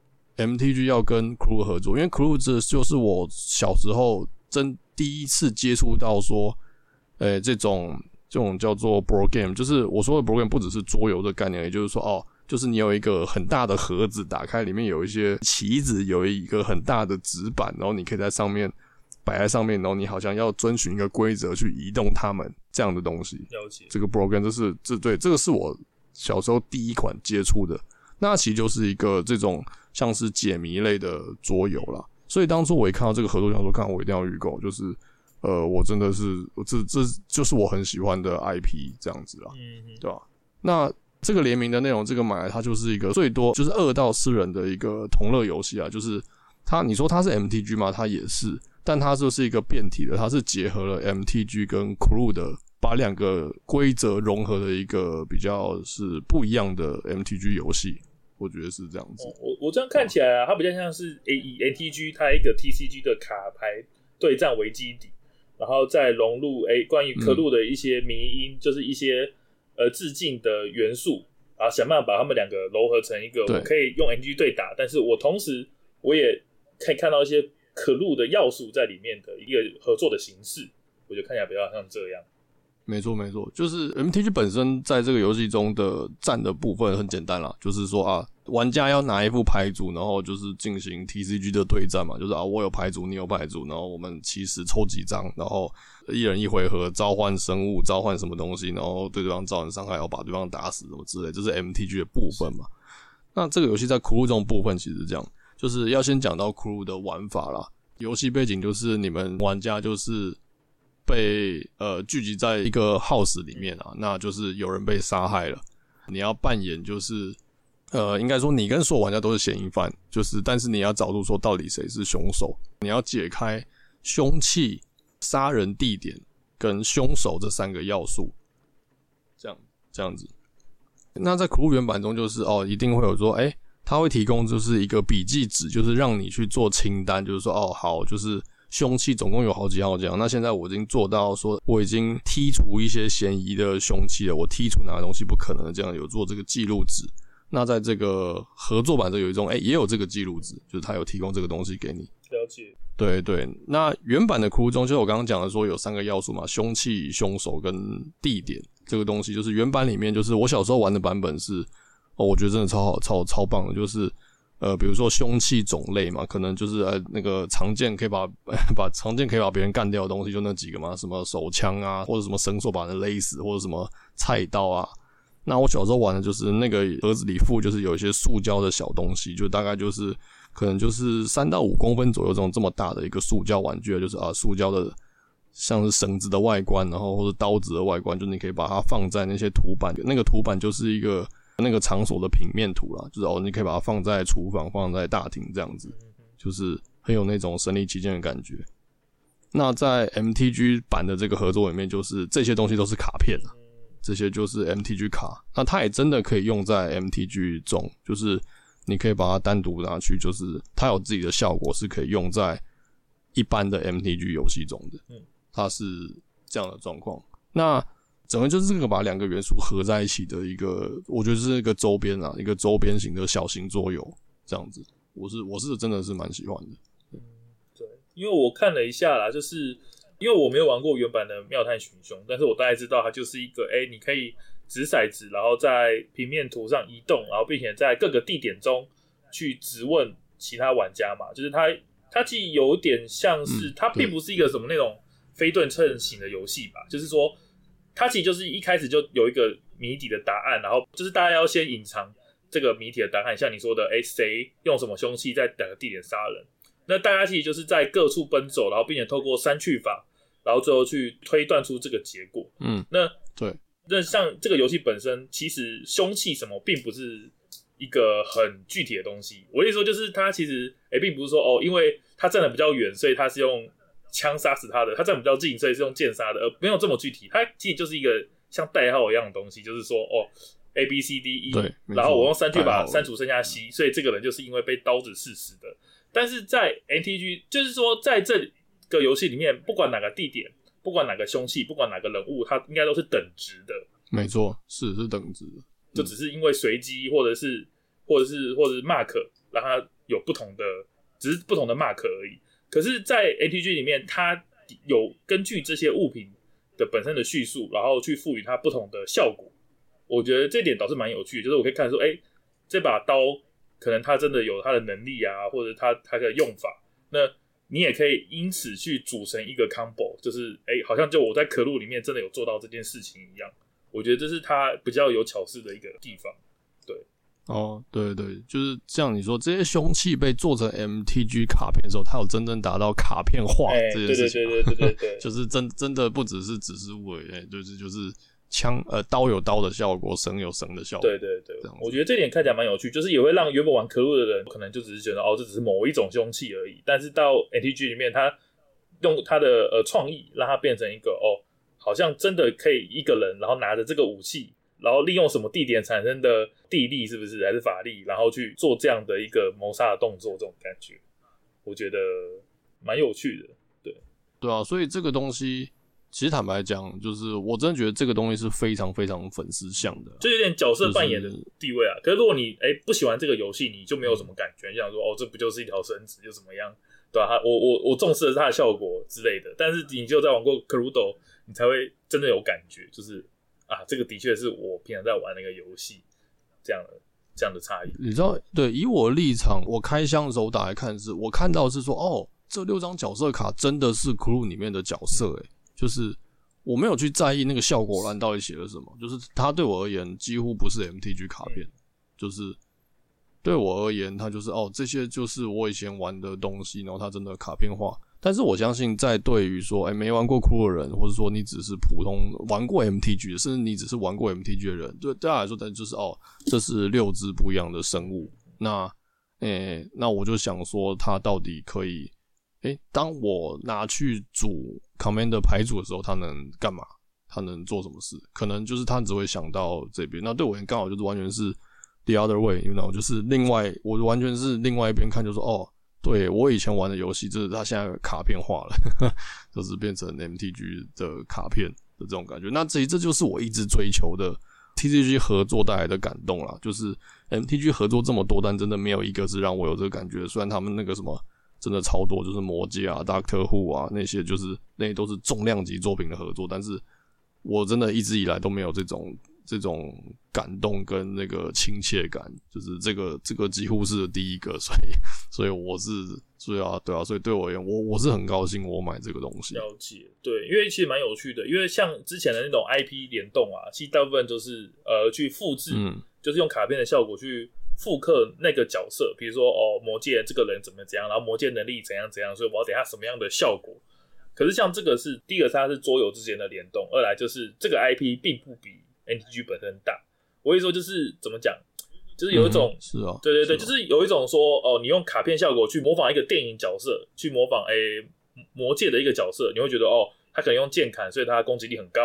M T G 要跟 Crew 合作，因为 Crew 这就是我小时候真第一次接触到说，呃，这种这种叫做 board game， 就是我说的 board game 不只是桌游的概念，也就是说，哦，就是你有一个很大的盒子，打开里面有一些棋子，有一个很大的纸板，然后你可以在上面。摆在上面，然后你好像要遵循一个规则去移动它们这样的东西。 了解， 这个 program 这是这对这个是我小时候第一款接触的，那其实就是一个这种像是解谜类的桌游啦。所以当初我一看到这个合作，想说看我一定要预购，就是呃，我真的是这这就是我很喜欢的 I P 这样子啦， 嗯， 对吧？那这个联名的内容，这个买来它就是一个最多就是二到四人的一个同乐游戏啊，就是它你说它是 M T G 吗？它也是。但它就是一个变体的，它是结合了 M T G 跟 Crew 的，把两个规则融合的一个比较是不一样的 M T G 游戏，我觉得是这样子。 哦、我我这样看起来啊，它比较像是以 M T G 它一个 T C G 的卡牌对战为基底，然后再融入诶关于可路的一些迷因，嗯、就是一些呃致敬的元素，然后想办法把他们两个糅合成一个，我可以用 M T G 对打，但是我同时我也可以看到一些。可录的要素在里面的一个合作的形式，我觉得看起来比较像这样。 没错没错，就是 M T G 本身在这个游戏中的占的部分很简单啦，就是说啊，玩家要拿一副牌组，然后就是进行 T C G 的对战嘛，就是啊，我有牌组，你有牌组，然后我们起始抽几张，然后一人一回合召唤生物，召唤什么东西，然后对对方造成伤害，然后把对方打死什么之类，这是 M T G 的部分嘛。那这个游戏在 Crew 这种部分其实是这样。就是要先讲到 Crew 的玩法啦。游戏背景就是你们玩家就是被呃聚集在一个 house 里面啊，那就是有人被杀害了，你要扮演就是呃应该说你跟所有玩家都是嫌疑犯，就是但是你要找出说到底谁是凶手，你要解开凶器、杀人地点跟凶手这三个要素，这样这样子。那在 Crew 原版中就是哦一定会有说诶他会提供就是一个笔记纸，就是让你去做清单，就是说哦好，就是凶器总共有好几号这样。那现在我已经做到说我已经剔除一些嫌疑的凶器了，我剔除哪个东西不可能的，这样有做这个记录纸。那在这个合作版这有一种诶也有这个记录纸，就是他有提供这个东西给你。 了解。对对，那原版的Crew中就是我刚刚讲的说有三个要素嘛，凶器、凶手跟地点这个东西，就是原版里面就是我小时候玩的版本是。哦，我觉得真的超好、超超棒的，就是呃，比如说凶器种类嘛，可能就是呃那个常见可以把把常见可以把别人干掉的东西就那几个嘛，什么手枪啊，或者什么绳索把人勒死，或者什么菜刀啊。那我小时候玩的就是那个盒子里附就是有一些塑胶的小东西，就大概就是可能就是三到五公分左右这种这么大的一个塑胶玩具，就是啊塑胶的像是绳子的外观，然后或者刀子的外观，就是你可以把它放在那些图板，那个图板就是一个。那个场所的平面图啦，就是哦，你可以把它放在厨房，放在大厅这样子，就是很有那种身临其境的感觉。那在 M T G 版的这个合作里面，就是这些东西都是卡片啦， 这些就是 M T G 卡，那它也真的可以用在 M T G 中，就是你可以把它单独拿去，就是它有自己的效果，是可以用在一般的 M T G 游戏中的，嗯，它是这样的状况。那整个就是这个把两个元素合在一起的一个，我觉得是一个周边啊，一个周边型的小型桌游这样子，我是我是真的是蛮喜欢的。 嗯，对，因为我看了一下啦，就是因为我没有玩过原版的妙探寻凶，但是我大概知道它就是一个，哎、欸，你可以掷骰子，然后在平面图上移动，然后并且在各个地点中去质问其他玩家嘛，就是它它既有点像是，它并不是一个什么那种非对称型的游戏吧，就是说。它其实就是一开始就有一个谜底的答案，然后就是大家要先隐藏这个谜题的答案，像你说的，哎，谁用什么凶器在哪个地点杀人？那大家其实就是在各处奔走，然后并且透过删去法，然后最后去推断出这个结果。 嗯， 那对， 那像这个游戏本身，其实凶器什么并不是一个很具体的东西。我的意思说，就是它其实哎，并不是说哦，因为它站得比较远，所以它是用。枪杀死他的，他站比较近，所以是用剑杀的，而没有这么具体。它其实就是一个像代号一样的东西，就是说，哦 ，A B C D E， 然后我用删去法删除剩下 C， 所以这个人就是因为被刀子刺死的。但是在 M T G， 就是说在这个游戏里面，不管哪个地点，不管哪个凶器，不管哪个人物，它应该都是等值的。 没错，是是等值的， 就只是因为随机或者是或者是或者是 mark 让它有不同的，只是不同的 mark 而已。可是，在 M T G 里面，它有根据这些物品的本身的叙述，然后去赋予它不同的效果。我觉得这点倒是蛮有趣的，就是我可以看说，哎，这把刀可能它真的有它的能力啊，或者它它的用法。那你也可以因此去组成一个 combo， 就是哎，好像就我在可露里面真的有做到这件事情一样。我觉得这是它比较有巧思的一个地方，对。 哦，对对，就是像你说，这些凶器被做成 M T G 卡片的时候，它有真正达到卡片化这件事情， 对对对对对对， 就是真真的不只是指示物而已，就是就是枪呃刀有刀的效果，绳有绳的效果， 对对对，我觉得这点看起来蛮有趣，就是也会让原本玩可恶的人可能就只是觉得哦，这只是某一种凶器而已，但是到 M T G 里面，他用他的呃创意让它变成一个哦，好像真的可以一个人，然后拿着这个武器。然后利用什么地点产生的地利是不是还是法力，然后去做这样的一个谋杀的动作，这种感觉，我觉得蛮有趣的。对， 对啊，所以这个东西其实坦白讲，就是我真的觉得这个东西是非常非常粉丝向的， 就有点角色扮演的地位啊。就是、可是如果你哎不喜欢这个游戏，你就没有什么感觉，想说哦，这不就是一条绳子，就怎么样，对吧、啊？我我我重视的是它的效果之类的，但是你只有在玩过 Cluedo， 你才会真的有感觉，就是。啊，这个的确是我平常在玩那个游戏，这样的这样的差异。 你知道，对，以我的立场，我开箱的时候打来看是，我看到是说，哦，这六张角色卡真的是 Clue 里面的角色，诶、嗯，就是我没有去在意那个效果栏到底写了什么，就是它对我而言几乎不是 M T G 卡片，嗯、就是对我而言，它就是哦，这些就是我以前玩的东西，然后它真的卡片化。但是我相信，在对于说，哎、欸，没玩过酷的人，或者说你只是普通玩过 M T G 的，甚至你只是玩过 M T G 的人，对大家来说，但就是哦，这是六只不一样的生物。那，诶、欸，那我就想说，它到底可以，诶、欸，当我拿去组 Commander 牌组的时候，它能干嘛？它能做什么事？可能就是它只会想到这边。那对我刚好就是完全是 the other way， you know， 就是另外，我完全是另外一边看，就说哦。对，我以前玩的游戏，就是它现在卡片化了，呵呵，就是变成 M T G 的卡片的这种感觉。那这这就是我一直追求的 T C G 合作带来的感动啦。就是 M T G 合作这么多，但真的没有一个是让我有这个感觉。虽然他们那个什么真的超多，就是魔戒啊、Doctor Who 啊那些，就是那些都是重量级作品的合作，但是我真的一直以来都没有这种。这种感动跟那个亲切感，就是这个这个几乎是第一个，所以所以我是所以啊对啊，所以对我而言，我我是很高兴我买这个东西。 了解，对，因为其实蛮有趣的，因为像之前的那种 I P 联动啊，其实大部分都是呃去复制，嗯，就是用卡片的效果去复刻那个角色，比如说哦魔戒这个人怎么怎样，然后魔戒能力怎样怎样，所以我要给他什么样的效果。可是像这个是第一个，它是桌游之间的联动，二来就是这个 I P 并不比M T G 本身大，我会说就是怎么讲，就是有一种、 嗯、是啊， 对对对， 是啊、 就是有一种说哦，你用卡片效果去模仿一个电影角色，去模仿诶魔戒的一个角色，你会觉得哦，他可能用剑砍，所以他攻击力很高。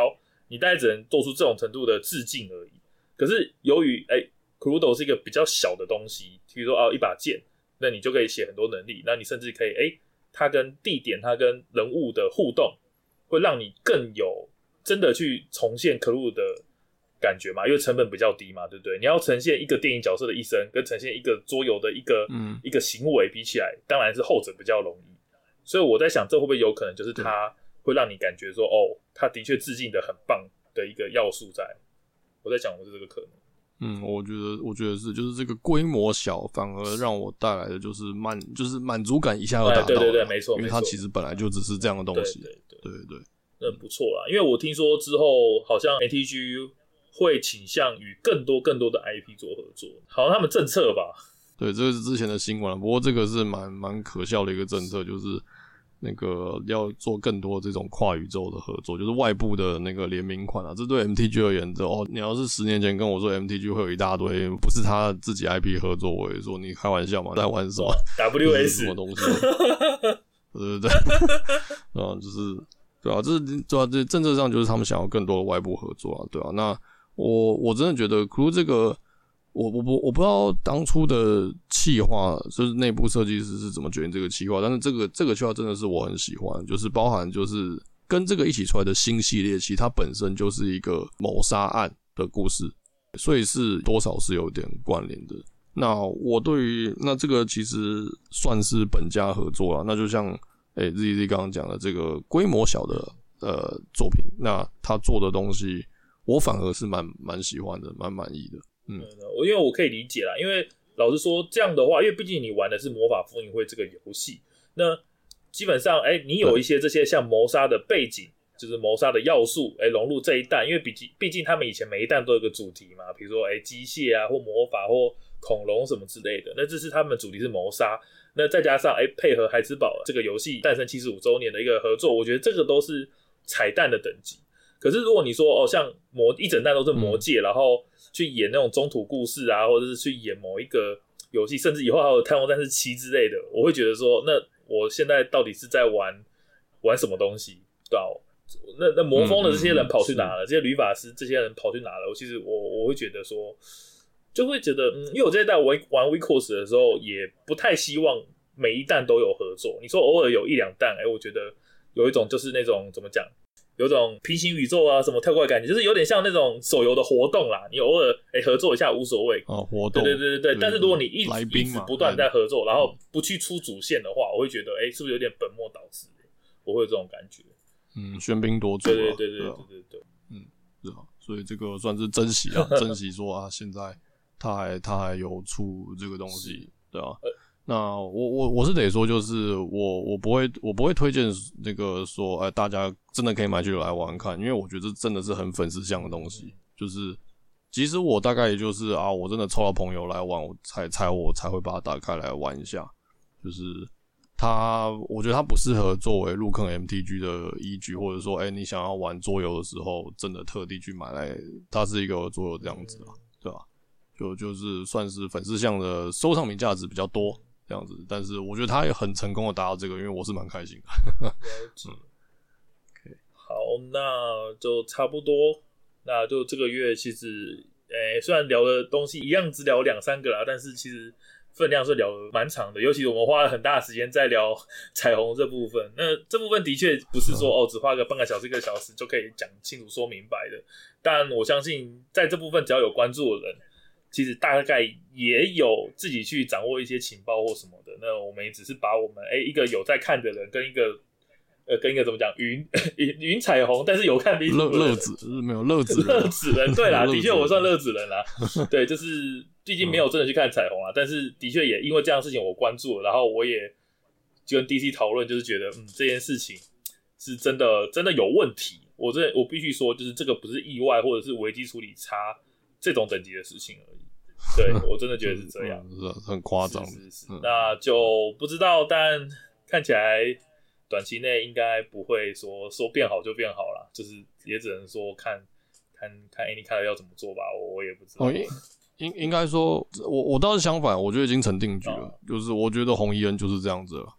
你大概只能做出这种程度的致敬而已。可是由于哎 Cluedo 是一个比较小的东西，比如说啊一把剑，那你就可以写很多能力，那你甚至可以哎它跟地点它跟人物的互动，会让你更有真的去重现 Cluedo 的感觉嘛，因为成本比较低嘛，对不对？你要呈现一个电影角色的一生，跟呈现一个桌游的一个、嗯、一个行为比起来，当然是后者比较容易。所以我在想，这会不会有可能就是它会让你感觉说，哦，它的确致敬的很棒的一个要素在。我在想，我是这个可能。 嗯，我觉得，我觉得是，就是这个规模小，反而让我带来的就是满，就是满足感一下就达到了、 哎。对对对，没错， 因为它其实本来就只是这样的东西。 对对对对对， 那不错啦。因为我听说之后，好像 M T G 会倾向与更多更多的 I P 做合作，好像他们政策吧。 对，这个是之前的新闻，不过这个是蛮蛮可笑的一个政策，就是那个要做更多这种跨宇宙的合作，就是外部的那个联名款啊。这对 M T G 而言的哦，你要是十年前跟我说 M T G 会有一大堆不是他自己 I P 合作，我也说你开玩笑嘛，在玩什么 W S 什么东西？对对对，啊，就是对啊，这主要这政策上就是他们想要更多的外部合作啊，对啊。那我我真的觉得 Clue 这个。我我不我不知道当初的企划就是内部设计师是怎么决定这个企划，但是这个这个企划真的是我很喜欢，就是包含就是跟这个一起出来的新系列，其实它本身就是一个谋杀案的故事，所以是多少是有点关联的。那我对于那这个其实算是本家合作啦，那就像诶、欸、Z Z 刚刚讲的这个规模小的呃作品，那他做的东西我反而是蛮蛮喜欢的，蛮满意的。嗯， 因为我可以理解啦，因为老实说，这样的话，因为毕竟你玩的是魔法风云会这个游戏，那基本上，哎、欸，你有一些这些像谋杀的背景，就是谋杀的要素，哎、欸，融入这一弹，因为毕竟毕竟他们以前每一弹都有一个主题嘛，比如说哎机、欸、械啊，或魔法或恐龙什么之类的，那这是他们的主题是谋杀，那再加上哎、欸、配合孩之宝这个游戏诞生七十五周年的一个合作，我觉得这个都是彩蛋的等级。可是如果你说哦，像魔一整弹都是魔戒、嗯，然后去演那种中途故事啊，或者是去演某一个游戏，甚至以后还有太空战士七之类的，我会觉得说，那我现在到底是在玩玩什么东西？对吧、啊？那那魔风的这些人跑去哪了？嗯嗯、这些旅法师这些人跑去哪了？我其实我我会觉得说，就会觉得，嗯，因为我这一代玩玩 WeCourse 的时候，也不太希望每一弹都有合作。你说偶尔有一两弹，哎，我觉得有一种就是那种怎么讲？有种平行宇宙啊，什么跳过来感觉，就是有点像那种手游的活动啦。你偶尔哎、欸、合作一下无所谓哦，活动对对对对对。但是如果你一直一直不断在合作，然后不去出主线的话，我会觉得哎、欸，是不是有点本末倒置？我会有这种感觉。 嗯，喧宾夺主、啊。 对对对对对对 对, 对。 嗯，是啊，所以这个算是珍惜啊，珍惜说啊，现在他还他还有出这个东西，对啊。呃那我我我是得说，就是我我不会我不会推荐那个说，哎，大家真的可以买去来玩看，因为我觉得真的是很粉丝向的东西。就是即使我大概也就是啊，我真的抽到朋友来玩，我才才我才会把它打开来玩一下。就是它，我觉得它不适合作为入坑 M T G 的依据，或者说，哎，你想要玩桌游的时候，真的特地去买来，它是一个桌游这样子啦，对吧？就就是算是粉丝向的收藏品价值比较多。这样子，但是我觉得他也很成功的达到这个，因为我是蛮开心的。 了解、嗯 okay. 好，那就差不多，那就这个月其实，诶、欸，虽然聊的东西一样只聊两三个啦，但是其实分量是聊得蛮长的，尤其我们花了很大的时间在聊彩虹这部分。那这部分的确不是说、嗯、哦，只花个半个小时、一个小时就可以讲清楚、说明白的。但我相信，在这部分只要有关注的人。其实大概也有自己去掌握一些情报或什么的，那我们也只是把我们哎、欸、一个有在看的人跟一个呃跟一个怎么讲云云彩虹，但是有看 Facebook 的乐子没有乐子人乐子人对啦，的确我算乐子人啦，对，就是毕竟没有真的去看彩虹啦，嗯、但是的确也因为这样的事情我关注了，然后我也就跟 D C 讨论，就是觉得嗯这件事情是真的真的有问题，我这我必须说，就是这个不是意外或者是危机处理差这种等级的事情而已。对，我真的觉得是这样， 嗯、是很夸张。 是是是、嗯，那就不知道，但看起来短期内应该不会说说变好就变好啦，就是也只能说看看看 Anycard 要怎么做吧，我我也不知道。 哦、应应该说，我我倒是相反，我觉得已经成定局了，啊、就是我觉得红衣恩就是这样子了。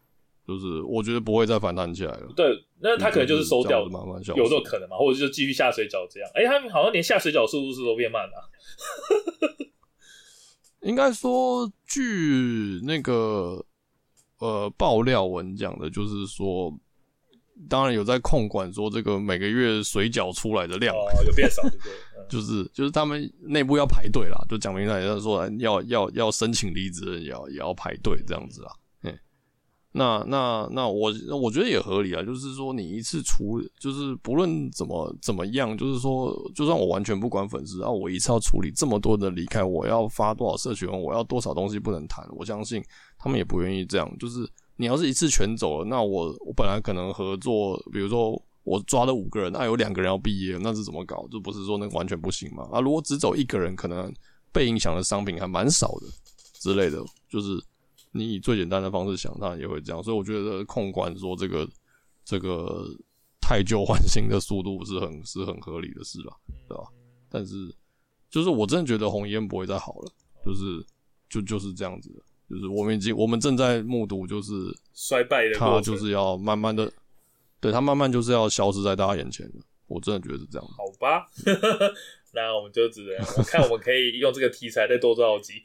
就是我觉得不会再反弹起来了。 对，那他可能就是收掉， 就是慢慢消失有这种可能嘛？或者就继续下水饺这样？哎、欸，他们好像连下水饺速度是都变慢了、啊。 应该说，据那个呃爆料文讲的，就是说，当然有在控管说这个每个月水饺出来的量、 哦、有变少，对不对？嗯、 就是就是他们内部要排队啦，就讲明了，也就是说要要要申请离职，也要也要排队这样子啦。那那那我我觉得也合理啊，就是说你一次处理，就是不论怎么怎么样，就是说就算我完全不管粉丝啊，我一次要处理这么多人离开，我要发多少社群文，我要多少东西不能谈，我相信他们也不愿意这样。就是你要是一次全走了，那我我本来可能合作，比如说我抓了五个人，那、啊、有两个人要毕业，那是怎么搞？就不是说那个完全不行嘛？啊，如果只走一个人，可能被影响的商品还蛮少的之类的，就是。你以最简单的方式想，当然也会这样，所以我觉得控管说这个这个汰旧换新的速度是很是很合理的事啦，对吧？但是就是我真的觉得红烟不会再好了，就是就就是这样子的，就是我们已经我们正在目睹就是衰败的过程， 它就是要慢慢的，对它慢慢就是要消失在大家眼前的，我真的觉得是这样。 好吧。那我们就只能我看我们可以用这个题材再多造集。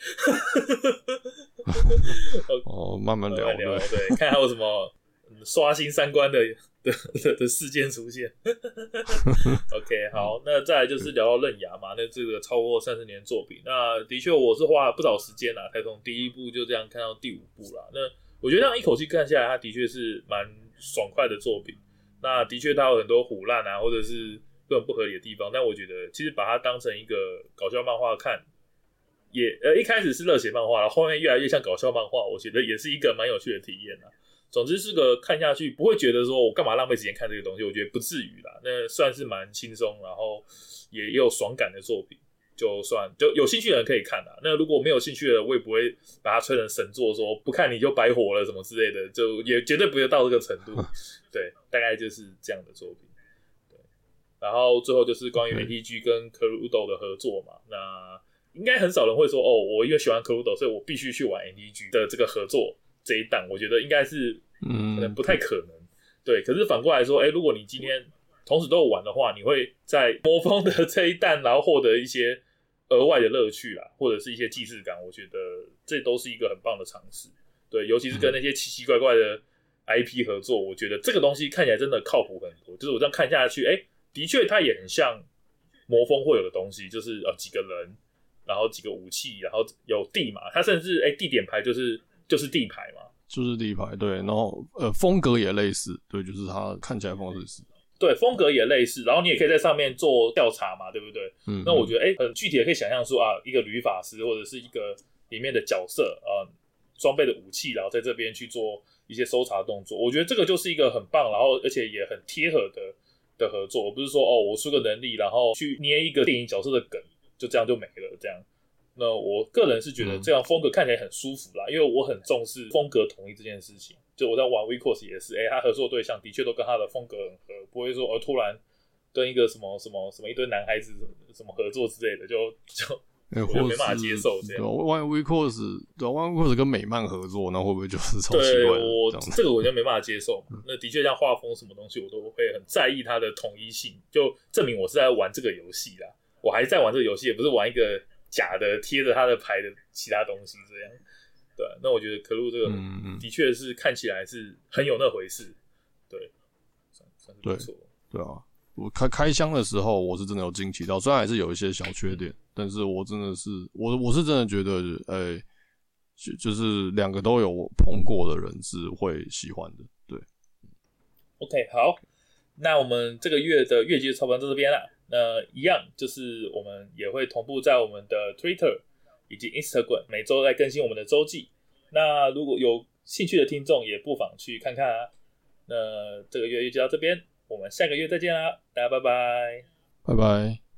哦，慢慢聊， 慢慢聊对，对，看还有什么刷新三观的的 的, 的事件出现。OK， 好，那再来就是聊到刃牙嘛，那这个超过三十年的作品，那的确我是花了不少时间啦，才从第一部就这样看到第五部啦。那我觉得这样一口气看下来，它的确是蛮爽快的作品。那的确它有很多唬烂啊，或者是根本不合理的地方，但我觉得其实把它当成一个搞笑漫画看，也呃一开始是热血漫画，后面越来越像搞笑漫画，我觉得也是一个蛮有趣的体验啦。总之是个看下去不会觉得说我干嘛浪费时间看这个东西，我觉得不至于啦。那算是蛮轻松，然后也也有爽感的作品，就算就有兴趣的人可以看啦。那如果没有兴趣的人，我也不会把它吹成神作，说不看你就白活了什么之类的，就也绝对不会到这个程度。对，大概就是这样的作品。然后最后就是关于 A T G 跟 Crudo 的合作嘛，那应该很少人会说哦，我因为喜欢 Crudo， 所以我必须去玩 A T G 的这个合作这一弹，我觉得应该是可能不太可能。嗯、对，可是反过来说，哎，如果你今天同时都有玩的话，你会在魔风的这一弹，然后获得一些额外的乐趣啦，或者是一些既视感，我觉得这都是一个很棒的尝试。对，尤其是跟那些奇奇怪怪的 I P 合作，我觉得这个东西看起来真的靠谱很多。就是我这样看下去，哎。的确，它也很像魔风会有的东西，就是呃几个人，然后几个武器，然后有地嘛，它甚至哎、欸、地点牌就是就是地牌嘛， 就是地牌对，然后呃风格也类似，对，就是它看起来方式是， 对，风格也类似，然后你也可以在上面做调查嘛，对不对？嗯，那我觉得哎、欸、很具体的可以想象说啊，一个旅法师或者是一个里面的角色啊，装备的武器，然后在这边去做一些搜查动作，我觉得这个就是一个很棒，然后而且也很贴合的。的合作，我不是说哦，我出个能力，然后去捏一个电影角色的梗，就这样就没了这样。那我个人是觉得这样风格看起来很舒服啦，因为我很重视风格统一这件事情。就我在玩 WeCourse 也是，哎、欸，他合作对象的确都跟他的风格很合，不会说哦突然跟一个什么什么什么一堆男孩子什么合作之类的，就就。 欸、 我就没办法接受这样。 玩 WeCourse， 对 ，WeCourse 跟美漫合作，那会不会就是超奇怪的？ 对，我这个我就没办法接受嘛。那的确像画风什么东西，我都会很在意它的统一性，就证明我是在玩这个游戏啦。我还在玩这个游戏，也不是玩一个假的贴着它的牌的其他东西这样。对，那我觉得可露这个的确是看起来是很有那回事。对，算算是不错。 对啊。我开开箱的时候，我是真的有惊奇到，虽然还是有一些小缺点，但是我真的是我我是真的觉得，哎、欸，就就是两个都有碰过的人是会喜欢的，对。 OK， 好，那我们这个月的月季差不多到这边了。那一样就是我们也会同步在我们的 Twitter 以及 Instagram 每周来更新我们的周记。那如果有兴趣的听众，也不妨去看看啊。那这个月月季到这边。我们下个月再见啦，大家拜拜， 拜拜。